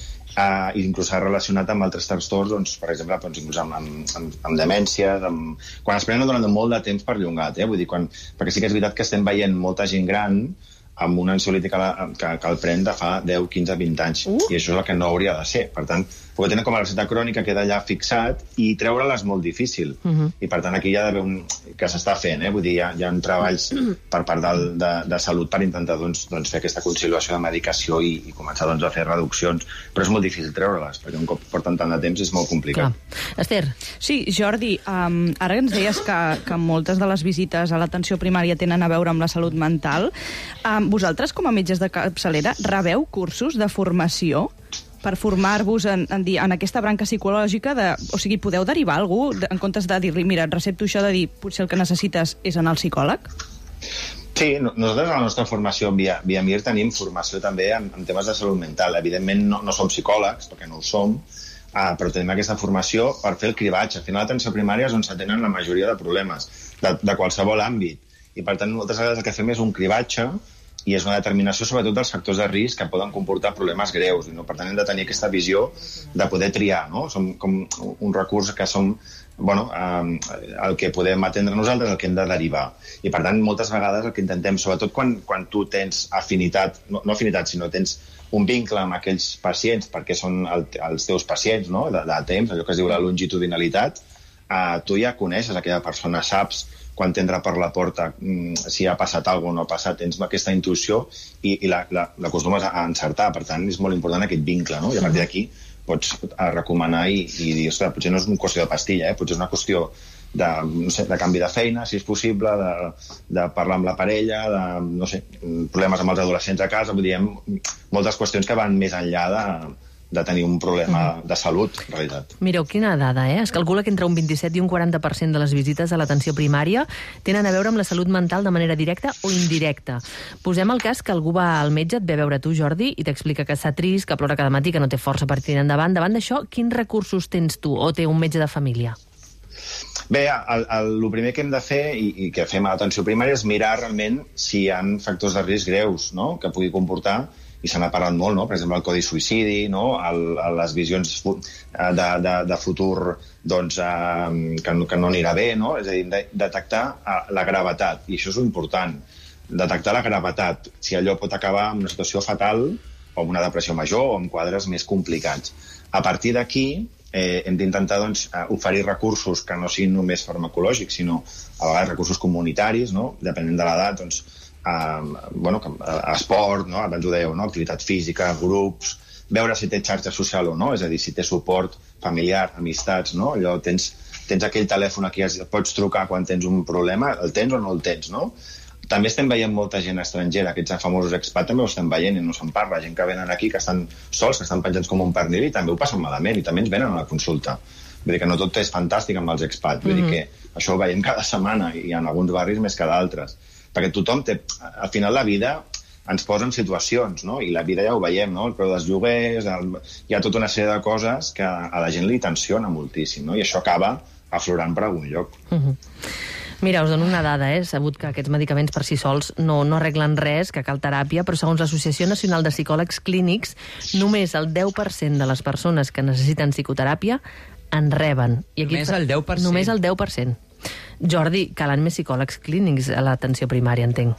i inclús s'ha relacionat amb altres trastorns, per exemple, inclús amb demències, quan es prenen durant molt de temps perllongat, vull dir, perquè sí que és veritat que estem veient molta gent gran amb un ansiolític que el pren de fa 10, 15, 20 anys, i això és el que no hauria de ser. Per tant, perquè tenen com a recepta crònica, queda allà fixat, i treure-la és molt difícil. I per tant, aquí hi ha d'haver que s'està fent, vull dir, hi ha treballs per part de salut per intentar fer aquesta conciliació de medicació i començar a fer reduccions, però és molt difícil treure-les, perquè un cop porten tant de temps és molt complicat. Esther? Sí, Jordi, ara ens deies que moltes de les visites a l'atenció primària tenen a veure amb la salut mental. Vosaltres, com a metges de capçalera, rebeu cursos de formació per formar-vos en aquesta branca psicològica? O sigui, podeu derivar algú en comptes de dir-li, mira, et recepto això, de dir, potser el que necessites és anar al psicòleg? Sí, nosaltres a la nostra formació via MIR tenim formació també en temes de salut mental. Evidentment no som psicòlegs, perquè no ho som, però tenim aquesta formació per fer el cribatge. Al final, l'atenció primària és on s'atenen la majoria de problemes, de qualsevol àmbit. I per tant, moltes vegades el que fem és un cribatge i és una determinació sobretot dels factors de risc que poden comportar problemes greus. Per tant, hem de tenir aquesta visió de poder triar, no? Som com un recurs que som el que podem atendre nosaltres, el que hem de derivar. I per tant, moltes vegades el que intentem, sobretot quan tu tens afinitat, no afinitat, sinó tens un vincle amb aquells pacients, perquè són els teus pacients, no? De temps, allò que es diu la longitudinalitat, tu ja coneixes aquella persona, saps quan t'entra per la porta si ha passat alguna cosa o no ha passat, tens aquesta intuïció i l'acostumes a encertar. Per tant, és molt important aquest vincle, no? I a partir d'aquí pots recomanar i dir, ostres, potser no és una qüestió de pastilla, potser és una qüestió de canvi de feina, si és possible, de parlar amb la parella, de problemes amb els adolescents a casa, vull dir, moltes qüestions que van més enllà de tenir un problema de salut, en realitat. Mireu, quina dada, Es calcula que entre un 27 i un 40% de les visites a l'atenció primària tenen a veure amb la salut mental de manera directa o indirecta. Posem el cas que algú va al metge, et ve a veure tu, Jordi, i t'explica que està trist, que plora cada matí, que no té força per tirar endavant. Davant d'això, quins recursos tens tu o té un metge de família? Bé, el primer que hem de fer i que fem a l'atenció primària és mirar realment si hi ha factors de risc greus, no?, que pugui comportar i se n'ha parlat molt, no? Per exemple, el codi suïcidi, no? Les visions de futur doncs, que no anirà bé, no? És a dir, detectar la gravetat, i això és important, detectar la gravetat, si allò pot acabar en una situació fatal o amb una depressió major o amb quadres més complicats. A partir d'aquí, hem d'intentar doncs, oferir recursos que no siguin només farmacològics, sinó a vegades recursos comunitaris, no? Depenent de l'edat, doncs, esport, no? Abans ho dèieu, no? Activitat física, grups, veure si té xarxa social o no, és a dir, si té suport familiar, amistats, no? Allò, tens aquell telèfon a qui pots trucar quan tens un problema, el tens o no el tens, no? També estem veient molta gent estrangera, aquests famosos expats també ho estem veient i no se'n parla, gent que venen aquí, que estan sols, que estan penjats com un pernil i també ho passen malament i també ens venen a la consulta. Vull dir que no tot és fantàstic amb els expats, vull dir que això ho veiem cada setmana i en alguns barris més que d'altres. Perquè tothom té... Al final la vida ens posa en situacions, no? I la vida ja ho veiem, no? El preu dels lloguers, hi ha tota una sèrie de coses que a la gent li tensiona moltíssim, no? I això acaba aflorant per algun lloc. Mira, us dono una dada, sabut que aquests medicaments per si sols no arreglen res, que cal teràpia, però segons l'Associació Nacional de Psicòlegs Clínics, només el 10% de les persones que necessiten psicoteràpia en reben. Només el 10%? Només el 10%. Jordi, calen més psicòlegs clínics a l'atenció primària, entenc.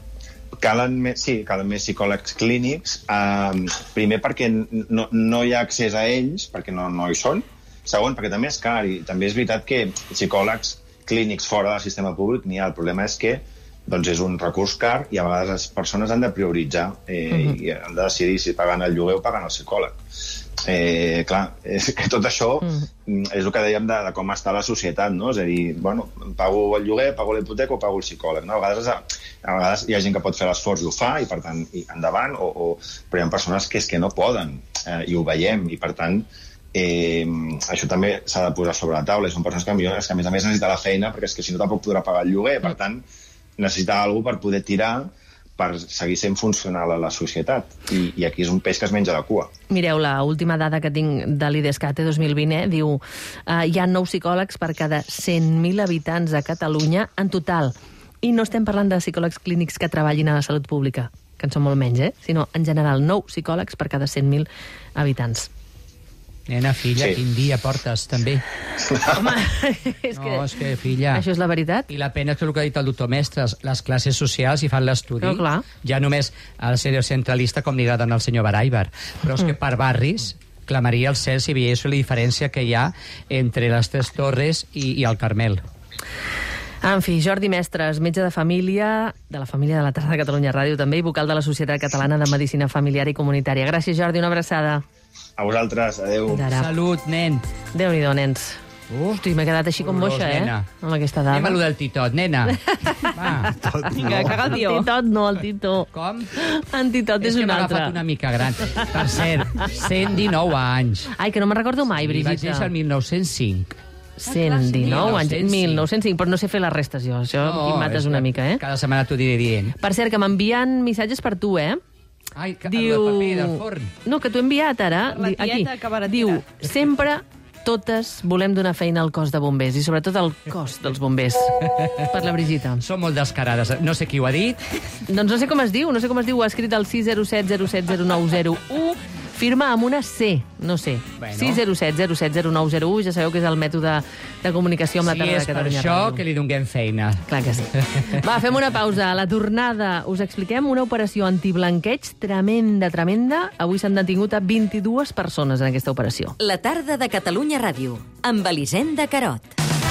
Calen més psicòlegs clínics, primer perquè no hi ha accés a ells, perquè no hi són, segon, perquè també és car, i també és veritat que psicòlegs clínics fora del sistema públic n'hi ha. El problema és que doncs, és un recurs car i a vegades les persones han de prioritzar i han de decidir si paguen el lloguer o paguen el psicòleg. Clar, és que tot això és el que dèiem de com està la societat, no? És a dir, bueno, pago el lloguer, pago la hipoteca o pago el psicòleg, no? A vegades hi ha gent que pot fer l'esforç i ho fa, i per tant, endavant, però hi ha persones que és que no poden, i ho veiem, i per tant, això també s'ha de posar sobre la taula, i són persones que a més a més necessita la feina, perquè és que si no tampoc podrà pagar el lloguer, per tant necessita alguna per poder tirar per seguir sent funcional a la societat, i aquí és un peix que es menja la cua. Mireu, la última dada que tinc de l'IDESCAT 2020 diu hi ha 9 psicòlegs per cada 100.000 habitants a Catalunya en total, i no estem parlant de psicòlegs clínics que treballin a la salut pública, que en són molt menys, sinó en general 9 psicòlegs per cada 100.000 habitants. Nena, filla, quin dia portes, també. Home, és que, filla... Això és la veritat. I la pena és que el que ha dit el doctor Mestres, les classes socials hi fan l'estudi. Clar. Ja només el ser centralista, com li agraden al senyor Baraibar. Però és que per barris clamaria el cel si veiés la diferència que hi ha entre les Tres Torres i el Carmel. En fi, Jordi Mestres, metge de família, de la família de la Tarda de Catalunya Ràdio també, i vocal de la Societat Catalana de Medicina Familiar i Comunitària. Gràcies, Jordi, una abraçada. A vosaltres, adeu. Salut, nen. Déu-n'hi-do, nens. Hosti, m'he quedat així com moixa, amb aquesta dada. Anem a lo del titot, nena. Va. Vinga, caga el tio. El titot no, el tito. Com? En titot és un altre. És que m'ha agafat una mica gran. Per cert, 119 anys. Ai, que no me'n recordo mai, Brigitte. I vaig néixer el 1905. 119 anys, 1905, però no sé fer les restes jo, això em mates una mica, Cada setmana t'ho diré dient. Per cert, que m'envien missatges per tu, Ai, diu... el paper del forn. No, que t'ho he enviat ara. Aquí. Diu, sempre totes volem donar feina al cos de bombers, i sobretot al cos dels bombers. Per la Brigitte. Són molt descarades. No sé qui ho ha dit. Doncs no sé com es diu, ho ha escrit al 607070901, firma amb una C, no sé. Bueno. 607070901, ja sabeu que és el mètode de comunicació amb la Tarda de Catalunya Ràdio. Si és per això, que li donem feina. Clar que sí. Va, fem una pausa. A la tornada us expliquem una operació antiblanqueig tremenda. Avui s'han detingut a 22 persones en aquesta operació. La Tarda de Catalunya Ràdio, amb Elisenda Carot.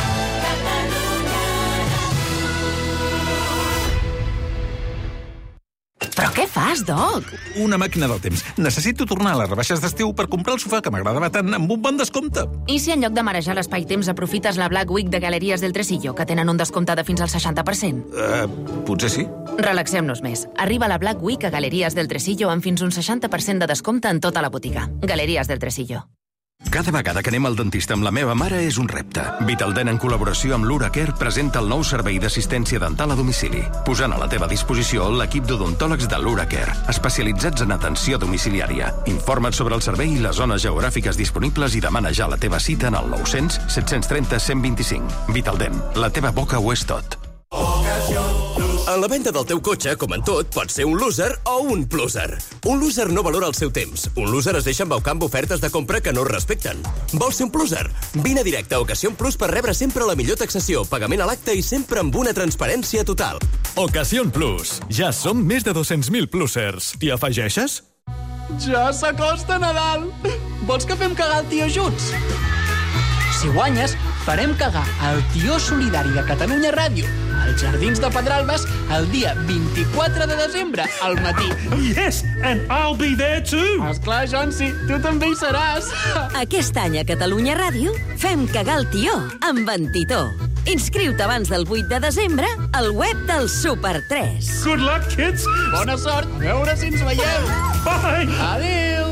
Però què fas, Doc? Una màquina del temps. Necessito tornar a les rebaixes d'estiu per comprar el sofà que m'agradava tant amb un bon descompte. I si en lloc de marejar l'espai-temps aprofites la Black Week de Galeries del Tresillo, que tenen un descompte de fins al 60%? Potser sí. Relaxem-nos més. Arriba la Black Week a Galeries del Tresillo amb fins un 60% de descompte en tota la botiga. Galeries del Tresillo. Cada vegada que anem al dentista amb la meva mare és un repte. Vitaldent, en col·laboració amb l'Uracare, presenta el nou servei d'assistència dental a domicili, posant a la teva disposició l'equip d'odontòlegs de l'Uracare, especialitzats en atenció domiciliària. Informa't sobre el servei i les zones geogràfiques disponibles i demana ja la teva cita en el 900 730 125. Vitaldent, la teva boca ho és tot. A la venda del teu cotxe, com en tot, pots ser un loser o un pluser. Un loser no valora el seu temps. Un loser es deixa embaucar amb ofertes de compra que no es respecten. Vols ser un pluser? Vine a directe a Ocasión Plus per rebre sempre la millor taxació, pagament a l'acte i sempre amb una transparència total. Ocasión Plus. Ja som més de 200.000 plusers. T'hi afegeixes? Ja s'acosta Nadal! Vols que fem cagar el tio junts? Si guanyes, farem cagar el tio solidari de Catalunya Ràdio als Jardins de Pedralbes el dia 24 de desembre, al matí. Yes, and I'll be there too! Esclar, Jonsi, tu també hi seràs. Aquest any a Catalunya Ràdio fem cagar el tió amb en Titó. Inscriu-te abans del 8 de desembre al web del Super 3. Good luck, kids! Bona sort, a veure si ens veiem. Bye! Adéu!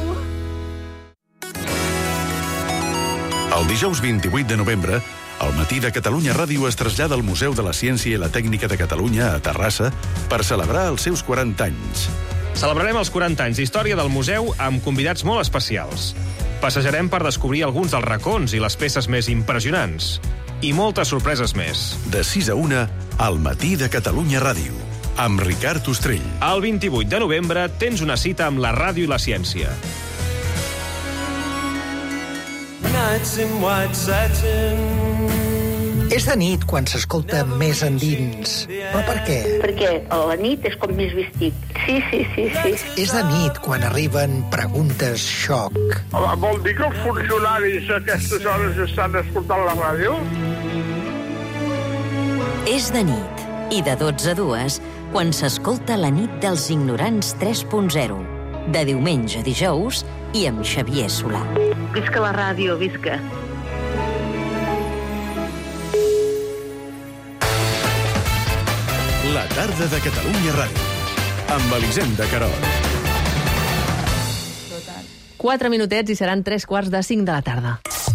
El dijous 28 de novembre, al matí de Catalunya Ràdio es trasllada al Museu de la Ciència i la Tècnica de Catalunya a Terrassa per celebrar els seus 40 anys. Celebrarem els 40 anys d'història del museu amb convidats molt especials. Passejarem per descobrir alguns dels racons i les peces més impressionants. I moltes sorpreses més. De 6 a 1, al matí de Catalunya Ràdio, amb Ricard Ostrell. El 28 de novembre tens una cita amb la ràdio i la ciència. És de nit quan s'escolta més endins. Però per què? Perquè a la nit és com més vestit. Sí. És de nit quan arriben preguntes xoc. Vol dir que els funcionaris a aquestes hores estan escoltant la ràdio? És de nit, i de 12 a 2, quan s'escolta la nit dels ignorants 3.0. De diumenge a dijous i amb Xavier Solà. Visca la ràdio, visca. La tarda de Catalunya Ràdio, amb Elisenda Querol. 4 minutets i seran 3:45 de la tarda.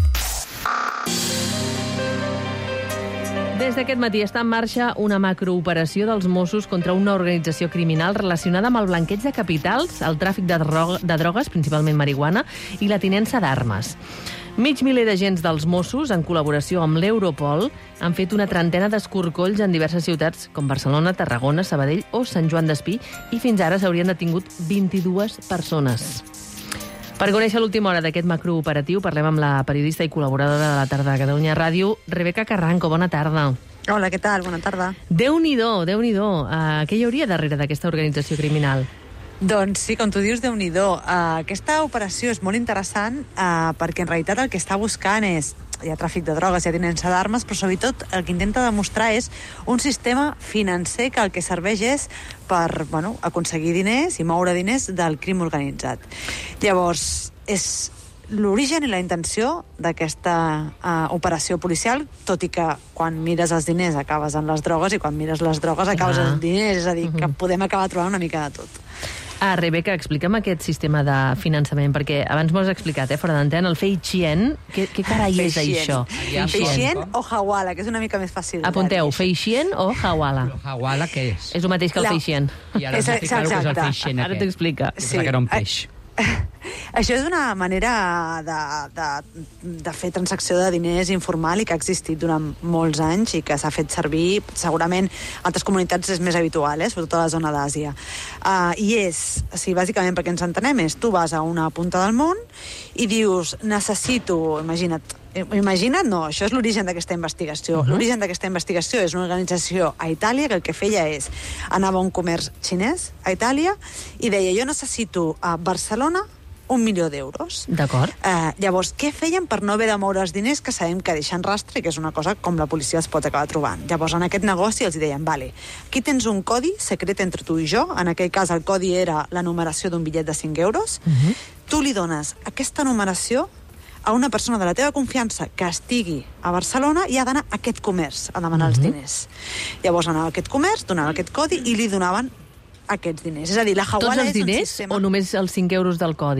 Des d'aquest matí està en marxa una macrooperació dels Mossos contra una organització criminal relacionada amb el blanqueig de capitals, el tràfic de drogues, principalment marihuana, i la tinença d'armes. Mig miler d'agents dels Mossos, en col·laboració amb l'Europol, han fet una trentena d'escorcolls en diverses ciutats, com Barcelona, Tarragona, Sabadell o Sant Joan d'Espí, i fins ara s'haurien detingut 22 persones. Per conèixer l'última hora d'aquest macrooperatiu, parlem amb la periodista i col·laboradora de la tarda de Catalunya Ràdio, Rebeca Carranco. Bona tarda. Hola, què tal? Bona tarda. Déu-n'hi-do, Déu-n'hi-do. Què hi hauria darrere d'aquesta organització criminal? Doncs sí, com tu dius, Déu-n'hi-do. Aquesta operació és molt interessant perquè en realitat el que està buscant és hi ha tràfic de drogues, hi ha tinença d'armes, però sobretot el que intenta demostrar és un sistema financer que el que serveix és per aconseguir diners i moure diners del crim organitzat. Llavors, és l'origen i la intenció d'aquesta operació policial, tot i que quan mires els diners acabes en les drogues i quan mires les drogues acabes en els diners, és a dir, que podem acabar trobant una mica de tot. Rebeca, explica'm aquest sistema de finançament, perquè abans m'ho has explicat, fora d'antena, el Feixien, què carai és això? Feixien o Hawala, que és una mica més fàcil. Apunteu, Feixien o Hawala? Hawala què és? És el mateix que el Feixien. I ara t'explicareu què és el Feixien aquest. Ara t'explica. Sí. Que era un peix. Això és una manera de fer transacció de diners informal i que ha existit durant molts anys i que s'ha fet servir, segurament a altres comunitats és més habitual, sobretot a la zona d'Àsia. I és, bàsicament perquè ens entenem, és tu vas a una punta del món i dius, necessito, imagina't, no, això és l'origen d'aquesta investigació. L'origen d'aquesta investigació és una organització a Itàlia que el que feia és anava a un comerç xinès a Itàlia i deia, jo necessito a Barcelona 1 milió d'euros. D'acord. Llavors, què feien per no haver de moure els diners que sabem que deixen rastre i que és una cosa com la policia els pot acabar trobant? Llavors, en aquest negoci els deien, vale, aquí tens un codi secret entre tu i jo, en aquell cas el codi era la numeració d'un bitllet de 5 euros, tu li dones aquesta numeració a una persona de la teva confiança que estigui a Barcelona i ha d'anar a aquest comerç a demanar els diners. Llavors anava a aquest comerç, donava aquest codi i li donaven aquests diners. És a dir, la Hawala tots els diners o només els 5 euros del codi?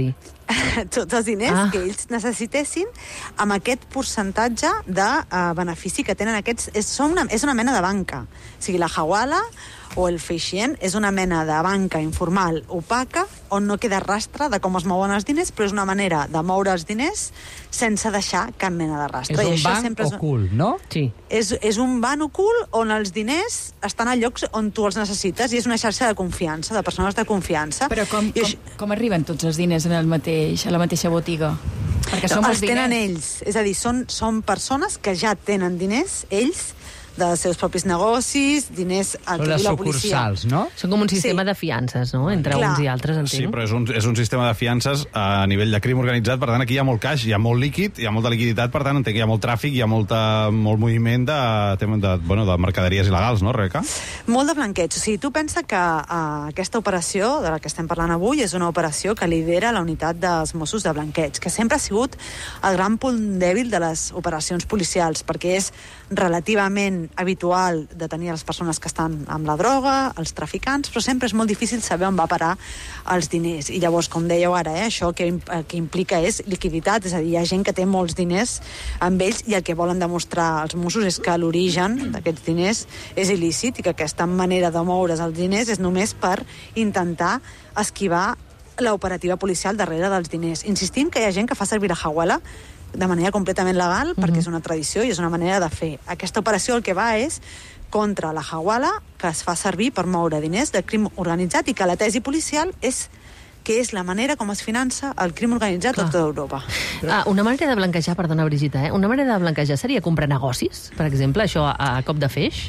tots els diners que ells necessitessin amb aquest percentatge de benefici que tenen aquests. És una mena de banca. O sigui, la Hawala o el Feixien és una mena de banca informal opaca on no queda rastre de com es mouen els diners, però és una manera de moure els diners sense deixar cap mena de rastre. És un banc ocult, no? Sí. És un banc ocult on els diners estan a llocs on tu els necessites i és una xarxa de confiança, de persones de confiança. Però com arriben tots els diners a la mateixa botiga? Perquè som els tenen ells. És a dir, són persones que ja tenen diners, ells, dels seus propis negocis, diners a les sucursals, no? Són com un sistema de fiances, no?, entre uns i altres, entenc. Sí, però és un sistema de fiances a nivell de crim organitzat, per tant, aquí hi ha molt caix, hi ha molt líquid, hi ha molta liquiditat, per tant, entenc que hi ha molt tràfic, hi ha molt moviment de mercaderies il·legals, no, Rebeca? Molt de blanqueig. O sigui, tu pensa que aquesta operació de la que estem parlant avui és una operació que lidera la unitat dels Mossos de blanqueig, que sempre ha sigut el gran punt dèbil de les operacions policials, perquè és relativament habitual de tenir les persones que estan amb la droga, els traficants, però sempre és molt difícil saber on va parar els diners. I llavors, com dèieu ara, això que implica és liquiditat, és a dir, hi ha gent que té molts diners amb ells i el que volen demostrar els Mossos és que l'origen d'aquests diners és il·lícit i que aquesta manera de moure's els diners és només per intentar esquivar l'operativa policial darrere dels diners. Insistim que hi ha gent que fa servir la Hawala de manera completament legal, perquè és una tradició i és una manera de fer. Aquesta operació el que va és contra la Hawala, que es fa servir per moure diners del crim organitzat i que la tesi policial és que és la manera com es finança el crim organitzat a tota Europa. Una manera de blanquejar, perdona, Brigitta, una manera de blanquejar seria comprar negocis, per exemple, això a cop de feix?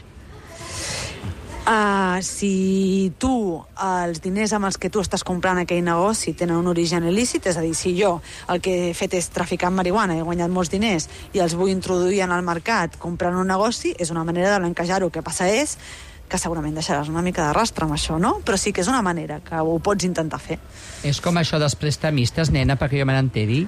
Si els diners amb els que tu estàs comprant aquell negoci tenen un origen il·lícit, és a dir, si jo el que he fet és traficar amb marihuana, he guanyat molts diners i els vull introduir en el mercat comprant un negoci, és una manera de blanquejar-ho. El que passa és que segurament deixaràs una mica de rastre amb això, no? Però sí que és una manera que ho pots intentar fer. És com això dels prestamistes, nena, perquè jo me n'enteri.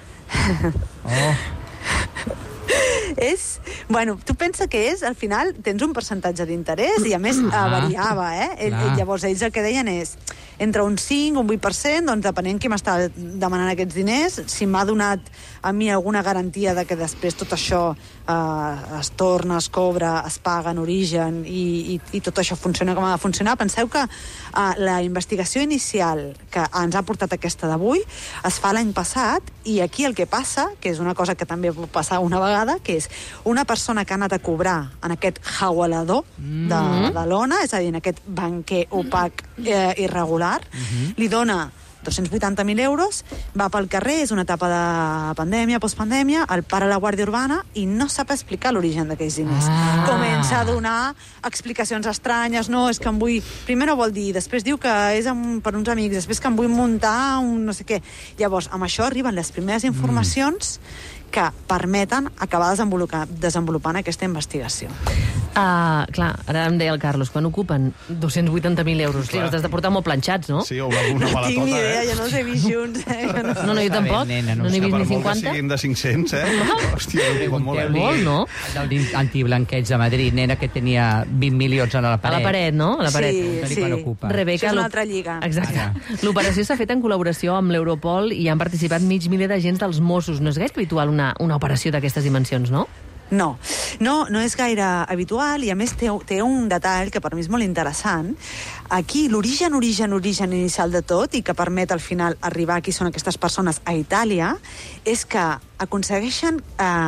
Tu pensa que al final tens un percentatge d'interès i a més variava, llavors ells el que deien és entre un 5 o un 8%, doncs depenent qui m'està demanant aquests diners, si m'ha donat a mi alguna garantia de que després tot això es torna, es cobra, es paga en origen i tot això funciona com ha de funcionar. Penseu que la investigació inicial que ens ha portat aquesta d'avui es fa l'any passat i aquí el que passa, que és una cosa que també pot passar una vegada, que és una persona que ha anat a cobrar en aquest hawalador de l'ONA, és a dir, en aquest banquer opac irregular, li dona 280.000 euros, va pel carrer, és una etapa de pandèmia, postpandèmia, el para la Guàrdia Urbana i no sap explicar l'origen d'aquells diners. Comença a donar explicacions estranyes, no, és que em vull... Primer no vol dir, després diu que és per uns amics, després que em vull muntar un no sé què. Llavors, amb això arriben les primeres informacions que permeten acabar desenvolupant aquesta investigació. Clar, ara em deia el Carlos, quan ocupen 280.000 euros, els has de portar molt planxats, no? Sí, o una malatota, tinc ni idea, jo no els he vist junts. No, jo tampoc, no n'he vist ni 50. Per molt que siguin de 500, Hòstia, molt, no? Anti-blanqueig de Madrid, nena, que tenia 20 milions a la paret. A la paret, no? A la paret. Sí. Rebeca, això és una altra lliga. Exacte. L'operació s'ha fet en col·laboració amb l'Europol i han participat 500.000 d'agents dels Mossos. No és gaire habitual una operació d'aquestes dimensions, no? No és gaire habitual i a més té un detall que per mi és molt interessant. Aquí l'origen inicial de tot i que permet al final arribar a qui són aquestes persones a Itàlia és que aconsegueixen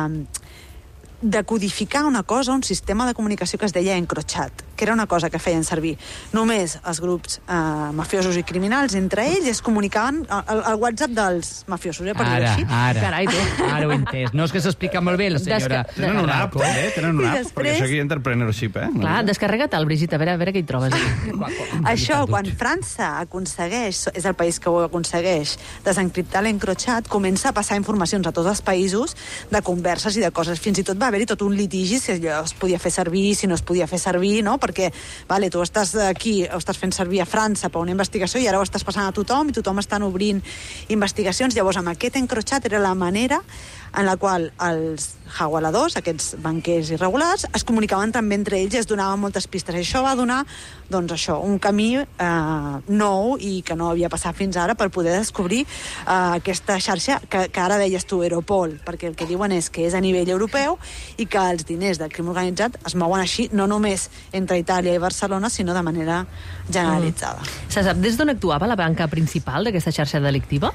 decodificar una cosa, un sistema de comunicació que es deia encrochat, que era una cosa que feien servir només els grups mafiosos i criminals entre ells i es comunicaven el WhatsApp dels mafiosos, per dir-ho així. Carai, ara ho he entès. No és que s'explica molt bé, la senyora... Tenen una app, tenen una app, perquè això aquí entrepreneurship, Clar, descarrega-te'l, Brigitta, a veure què hi trobes. Això, quan França aconsegueix, és el país que ho aconsegueix, desencriptar l'encrochat, comença a passar informacions a tots els països de converses i de coses. Fins i tot va haver-hi tot un litigi si allò es podia fer servir, si no es podia fer servir, no? Perquè, tu estàs aquí, ho estàs fent servir a França per una investigació i ara ho estàs passant a tothom i tothom estan obrint investigacions. Llavors, amb aquest encrochat era la manera en la qual els Hawala 2, aquests banquers irregulars, es comunicaven també entre ells i es donaven moltes pistes. Això va donar un camí nou i que no havia passat fins ara per poder descobrir aquesta xarxa que ara deies tu, Europol, perquè el que diuen és que és a nivell europeu i que els diners del crim organitzat es mouen així, no només entre Itàlia i Barcelona, sinó de manera generalitzada. Se sap des d'on actuava la banca principal d'aquesta xarxa delictiva?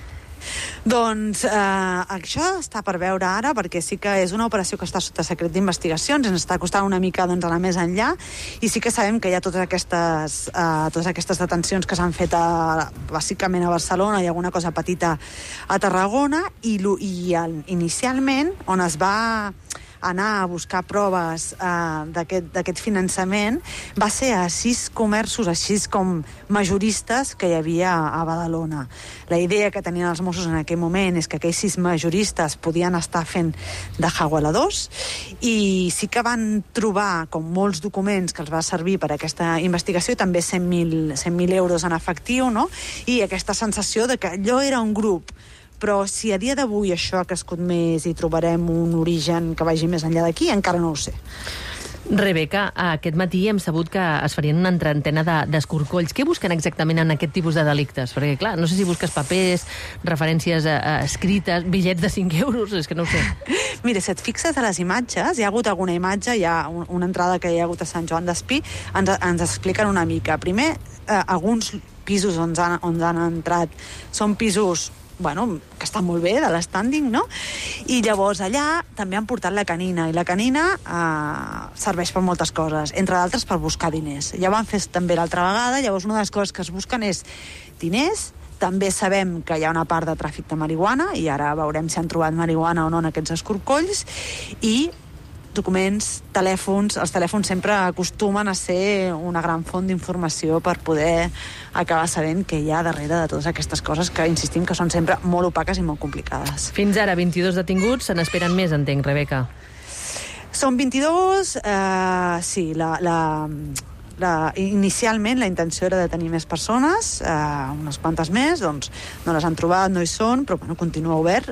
Doncs això està per veure ara, perquè sí que és una operació que està sota secret d'investigacions, ens està costant una mica anar més enllà, i sí que sabem que hi ha totes aquestes detencions que s'han fet bàsicament a Barcelona i alguna cosa petita a Tarragona, i inicialment on es va anar a buscar proves d'aquest finançament va ser a 6 comerços, així com majoristes que hi havia a Badalona. La idea que tenien els Mossos en aquell moment és que aquells 6 majoristes podien estar fent de Hawala 2, i sí que van trobar com molts documents que els va servir per a aquesta investigació, i també 100.000 euros en efectiu, no? I aquesta sensació de que allò era un grup. Però si a dia d'avui això ha crescut més i trobarem un origen que vagi més enllà d'aquí, encara no ho sé. Rebeca, aquest matí hem sabut que es farien una trentena d'escorcolls. Què busquen exactament en aquest tipus de delictes? Perquè, clar, no sé si busques papers, referències escrites, bitllets de 5 euros, és que no ho sé. Mira, si et fixes a les imatges, hi ha hagut alguna imatge, hi ha una entrada que hi ha hagut a Sant Joan d'Espí, ens expliquen una mica. Primer, alguns pisos on han entrat són pisos que està molt bé, de l'estànding, no? I llavors allà també han portat la canina, i la canina serveix per moltes coses, entre d'altres per buscar diners. Ja ho van fer també l'altra vegada, llavors una de les coses que es busquen és diners. També sabem que hi ha una part de tràfic de marihuana, i ara veurem si han trobat marihuana o no en aquests escorcolls, i documents, telèfons. Els telèfons sempre acostumen a ser una gran font d'informació per poder acabar sabent què hi ha darrere de totes aquestes coses que insistim que són sempre molt opaques i molt complicades. Fins ara, 22 detinguts, se n'esperen més, entenc, Rebeca. Són 22, sí, inicialment la intenció era de tenir més persones, unes quantes més, doncs no les han trobat, no hi són, però continua obert,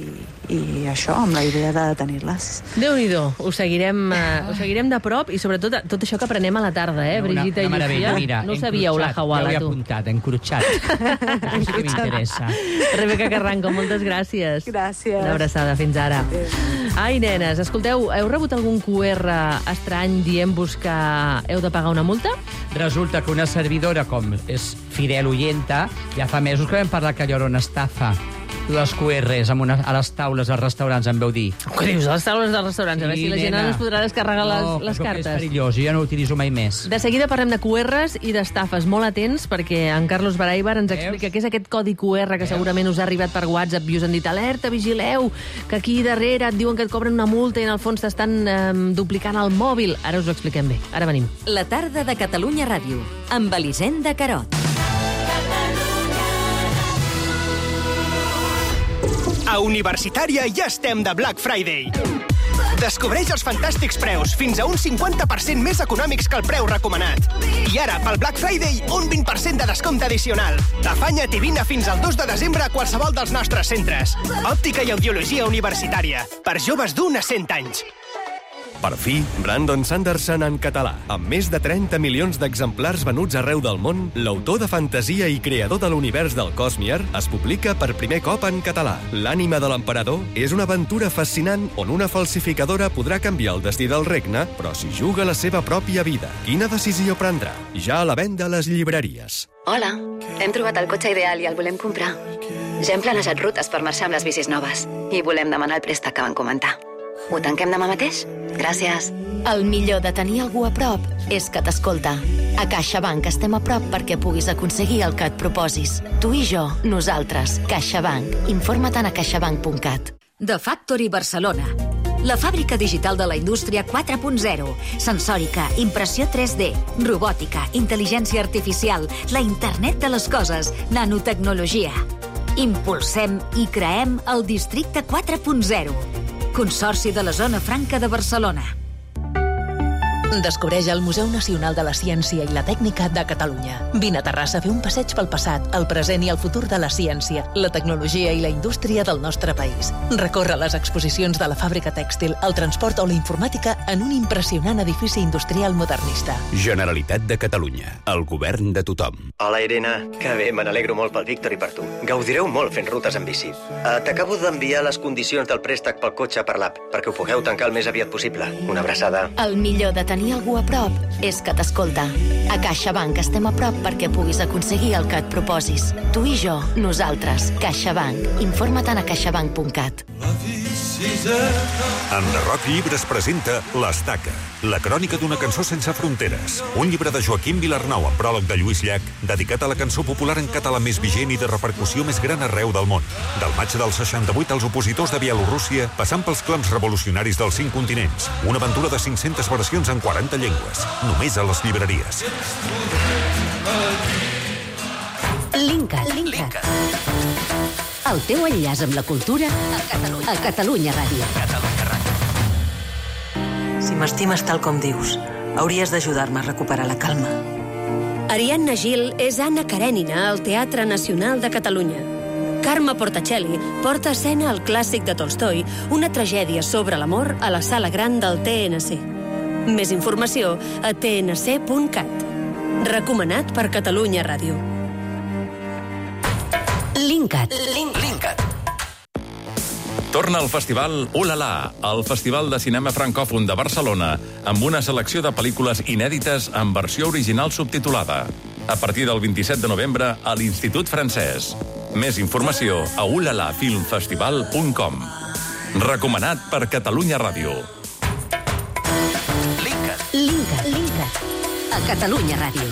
i això, amb la idea de detenir-les. Déu-n'hi-do, ho seguirem de prop, i sobretot tot això que aprenem a la tarda, Brigitta i Llucia. Mira, no sabíeu la Hawala, tu. Ja ho he apuntat, encrutxat. Això sí que m'interessa. Rebeca Carranco, moltes gràcies. Gràcies. Una abraçada, fins ara. Ai, nenes, escolteu, heu rebut algun QR estrany dient-vos que heu de pagar una multa? Resulta que una servidora, com és fidel oienta, ja fa mesos que vam parlar que allò era una estafa. Les QRs a les taules dels restaurants, em veu dir. Què dius, a les taules dels restaurants? A veure si la gent no es podrà descarregar les cartes. No, és perillós, jo ja no ho utilitzo mai més. De seguida parlem de QRs i d'estafes. Molt atents, perquè en Carlos Baraibar ens explica què és aquest codi QR que segurament us ha arribat per WhatsApp i us han dit, alerta, vigileu, que aquí darrere et diuen que et cobren una multa i en el fons t'estan duplicant el mòbil. Ara us ho expliquem bé. Ara venim. La tarda de Catalunya Ràdio, amb Elisenda Carot. A Universitària ja estem de Black Friday. Descobreix els fantàstics preus, fins a un 50% més econòmics que el preu recomanat. I ara, pel Black Friday, un 20% de descompte addicional. Afanya't i vine fins al 2 de desembre a qualsevol dels nostres centres. Òptica i audiologia universitària, per joves d'un a 100 anys. Per fi, Brandon Sanderson en català. Amb més de 30 milions d'exemplars venuts arreu del món, l'autor de fantasia i creador de l'univers del Cosmier es publica per primer cop en català. L'ànima de l'emperador és una aventura fascinant on una falsificadora podrà canviar el destí del regne, però si juga la seva pròpia vida. Quina decisió prendrà? Ja a la venda a les llibreries. Hola, hem trobat el cotxe ideal i el volem comprar. Ja hem planejat rutes per marxar amb les bicis noves i volem demanar el préstec que van comentar. Ho tanquem demà mateix? Gràcies. El millor de tenir algú a prop és que t'escolta. A CaixaBank estem a prop perquè puguis aconseguir el que et proposis. Tu i jo, nosaltres. CaixaBank. Informa-te'n a caixabank.cat. The Factory Barcelona. La fàbrica digital de la indústria 4.0. Sensòrica, impressió 3D, robòtica, intel·ligència artificial, la internet de les coses, nanotecnologia. Impulsem i creem el districte 4.0. Consorci de la Zona Franca de Barcelona. Descobreix el Museu Nacional de la Ciència i la Tècnica de Catalunya. Vine a Terrassa a fer un passeig pel passat, el present i el futur de la ciència, la tecnologia i la indústria del nostre país. Recorre les exposicions de la fàbrica tèxtil, el transport o la informàtica en un impressionant edifici industrial modernista. Generalitat de Catalunya, el govern de tothom. Hola, Irene. Que bé, me n'alegro molt pel Víctor i per tu. Gaudireu molt fent rutes en bici. T'acabo d'enviar les condicions del préstec pel cotxe per l'app, perquè ho pugueu tancar el més aviat possible. Una abraçada. El millor de tenir algú a prop és que t'escolta. A CaixaBank estem a prop perquè puguis aconseguir el que et proposis. Tu i jo, nosaltres. CaixaBank. Informa't a caixabank.cat. Enderroc Llibres presenta L'Estaca, la crònica d'una cançó sense fronteres. Un llibre de Joaquim Vilarnau amb pròleg de Lluís Llach, dedicat a la cançó popular en català més vigent i de repercussió més gran arreu del món. Del maig del 68 als opositors de Bielorússia, passant pels clams revolucionaris dels 5 continents. Una aventura de 500 versions en 40 llengües. Només a les llibreries. Linkat. El teu enllaç amb la cultura a Catalunya Ràdio. Si m'estimes tal com dius, hauries d'ajudar-me a recuperar la calma. Ariadna Gil és Anna Karenina al Teatre Nacional de Catalunya. Carme Portacelli porta a escena el clàssic de Tolstoi, una tragèdia sobre l'amor a la sala gran del TNC. Més informació a tnc.cat. Recomanat per Catalunya Ràdio. Linkat. Torna al festival Ulala, el Festival de Cinema Francòfon de Barcelona, amb una selecció de pel·lícules inèdites en versió original subtitulada. A partir del 27 de novembre a l'Institut Francès. Més informació a ulalafilmfestival.com. Recomanat per Catalunya Ràdio. Linkat. A Catalunya Ràdio.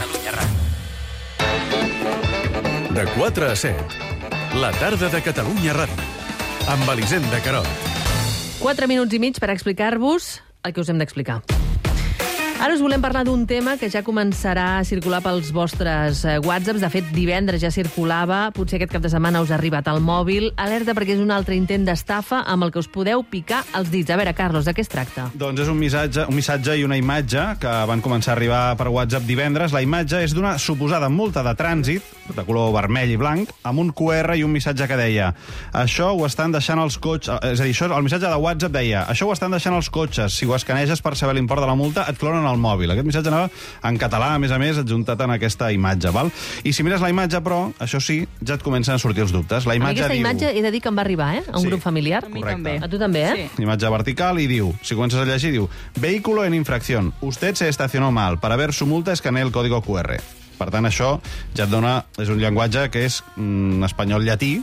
De 4 a 7. La tarda de Catalunya Ràdio. Amb Elisenda Querol. 4 minuts i mig per explicar-vos el que us hem d'explicar. Ara us volem parlar d'un tema que ja començarà a circular pels vostres whatsapps. De fet, divendres ja circulava, potser aquest cap de setmana us ha arribat al mòbil. Alerta perquè és un altre intent d'estafa amb el que us podeu picar els dits. A veure, Carlos, de què es tracta? Doncs és un missatge i una imatge que van començar a arribar per WhatsApp divendres. La imatge és d'una suposada multa de trànsit, de color vermell i blanc, amb un QR i un missatge que deia això ho estan deixant els cotxes... És a dir, el missatge de WhatsApp deia això ho estan deixant els cotxes. Si ho escaneges per saber l'import de la multa, et clonen el mòbil. Aquest missatge anava en català, a més, adjuntat en aquesta imatge, val? I si mires la imatge, però, això sí, ja et comencen a sortir els dubtes. La imatge aquesta imatge he de dir que em va arribar, a un grup familiar. A mi també. A tu també, Sí. Imatge vertical i diu, si comences a llegir, diu vehículo en infracción. Usted se estacionó mal. Para ver su multa, escanee el código QR. Per tant, això ja et dona... És un llenguatge que és espanyol-llatí.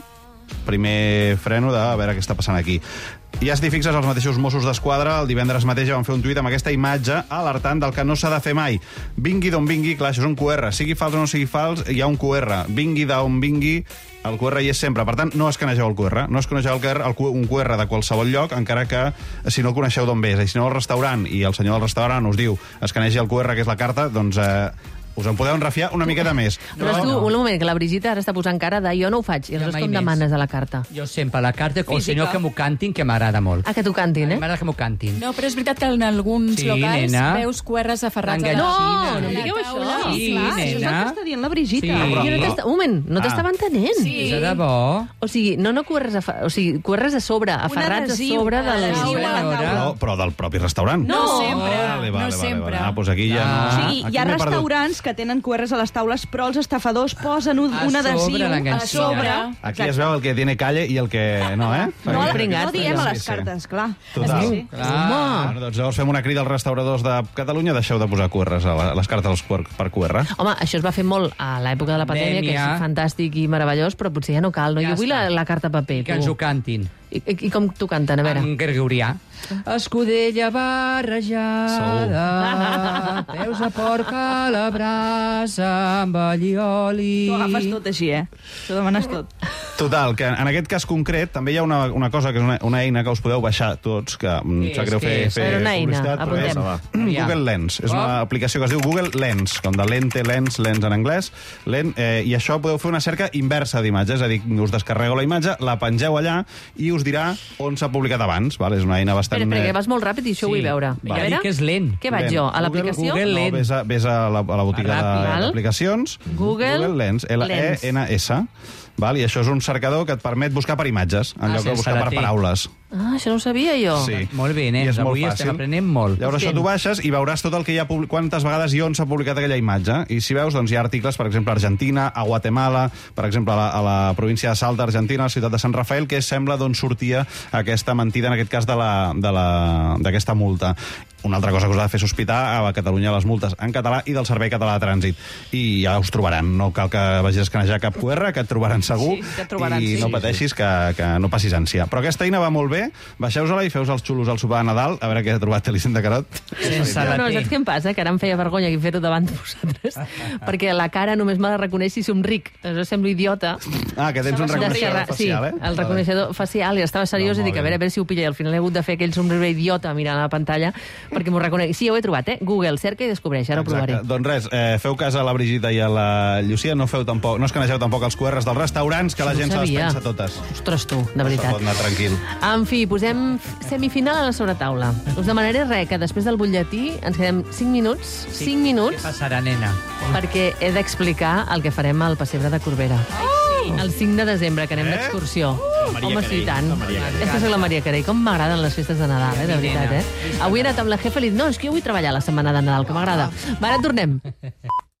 Primer freno de a veure què està passant aquí. Ja si t'hi fixes, els mateixos Mossos d'Esquadra el divendres mateix ja van fer un tuit amb aquesta imatge alertant del que no s'ha de fer mai. Vingui d'on vingui, clar, això és un QR. Sigui fals o no sigui fals, hi ha un QR. Vingui d'on vingui, el QR hi és sempre. Per tant, no escanegeu el QR. No escanegeu un QR de qualsevol lloc, encara que si no coneixeu d'on ve. És a dir, si no al restaurant i el senyor del restaurant us diu escanegi el QR, que és la carta, doncs... us en podeu enrafiar una miqueta més. Però tu, un moment, que la Brigitte ara està posant cara de jo no ho faig. I aleshores com demanes a la carta? Jo sempre la carta, o si no que m'ho cantin, que m'agrada molt. Ah, que t'ho cantin, M'agrada que m'ho cantin. No, però és veritat que en alguns locals nena. veus QRs aferrats a la No, no em digueu això. Sí, clar, nena. això és el que està dient la Brigitte. Sí. Un moment, no t'estava entenent. Sí. És de debò. O sigui, no QRs a sobre, aferrats a sobre del... Però del propi restaurant. No Vale, sempre. Vale. Doncs aquí ja... O sigui, hi ha restaurants que tenen QRs a les taules, però els estafadors posen un adhesiu a sobre. Aquí es veu el que tiene calle i el que no, No diem a les cartes, clar. Total. Sí. Bueno, doncs llavors fem una crida als restauradors de Catalunya, deixeu de posar QRs a les cartes per QR. Home, això es va fer molt a l'època de la pandèmia, que és fantàstic i meravellós, però potser ja no cal, no? Jo vull la carta paper. Que ens ho cantin. I com t'ho canten, a veure? En gregorià. Escudella barrejada, peus a porc a la brasa, amb allioli... Tu agafes tot així, Tu demanes tot. Total, que en aquest cas concret també hi ha una cosa que és una eina que us podeu baixar tots, que sap greu fer publicitat, però és Google Lens. És una aplicació que es diu Google Lens, com de lente, lens en anglès, i això podeu fer una cerca inversa d'imatges, és a dir, us descarregueu la imatge, la pengeu allà i us us dirà on s'ha publicat abans. Vale? És una eina bastant... Espera, que vas molt ràpid i això ho vull veure. Va dir que és lent. Què vaig jo? A l'aplicació? Google Lens. No, ves a la botiga d'aplicacions. Google Lens. L-E-N-S. Val? I això és un cercador que et permet buscar per imatges, en lloc de buscar per paraules. Ah, això no ho sabia jo. Sí. Molt bé, nens, avui estem aprenent molt. Llavors això tu baixes i veuràs tot el que hi ha quantes vegades i on s'ha publicat aquella imatge. I si veus, doncs hi ha articles, per exemple, a Argentina, a Guatemala, per exemple, a la província de Salta, Argentina, a la ciutat de Sant Rafael, que sembla d'on sortia aquesta mentida, en aquest cas d'aquesta multa. Una altra cosa que us ha de fer sospitar a Catalunya les multes en català i del Servei Català de Trànsit. I ja us trobaran. No cal que vagis a escanejar cap QR, que et trobaran segur. Sí, que et trobaran, i no pateixis, que no passis ànsia. Però aquesta eina va molt bé. Baixeu-se-la i feus els xulos al sopar de Nadal. A veure què ha trobat Elisenda Carot. No, saps què em passa? Que ara em feia vergonya aquí fer-ho davant de vosaltres. Perquè la cara només m'ha de reconèixer si som ric. Aleshores semblo idiota. Ah, que tens un reconeixedor facial, Sí, el reconeixedor facial. I estava seriós i dic, a veure si ho pilla. I al final he hagut de fer aquell somriure idiota mirant a la pantalla perquè m'ho reconegui. Sí, ho he trobat, Google, cerca i descobreix, ara ho provaré. Doncs res, feu cas a la Brigitta i a la Llucia, no escanegeu tampoc els QRs dels restaurants, que la gent se les pensa totes. Ostres, tu, de veritat. No se pot anar tranquil. En fi, posem semifinal a la sobretaula. Us demanaré que després del butlletí ens quedem 5 minuts. 5 minuts. Què passarà, nena? Perquè he d'explicar el que farem al pessebre de Corbera. El 5 de desembre, que anem d'excursió. Home, sí, tant. És que soc la Maria Carey. Com m'agraden les festes de Nadal, de veritat, Avui he anat amb la jefa i li dic, no, és que jo vull treballar la setmana de Nadal, que m'agrada. Va, ara tornem.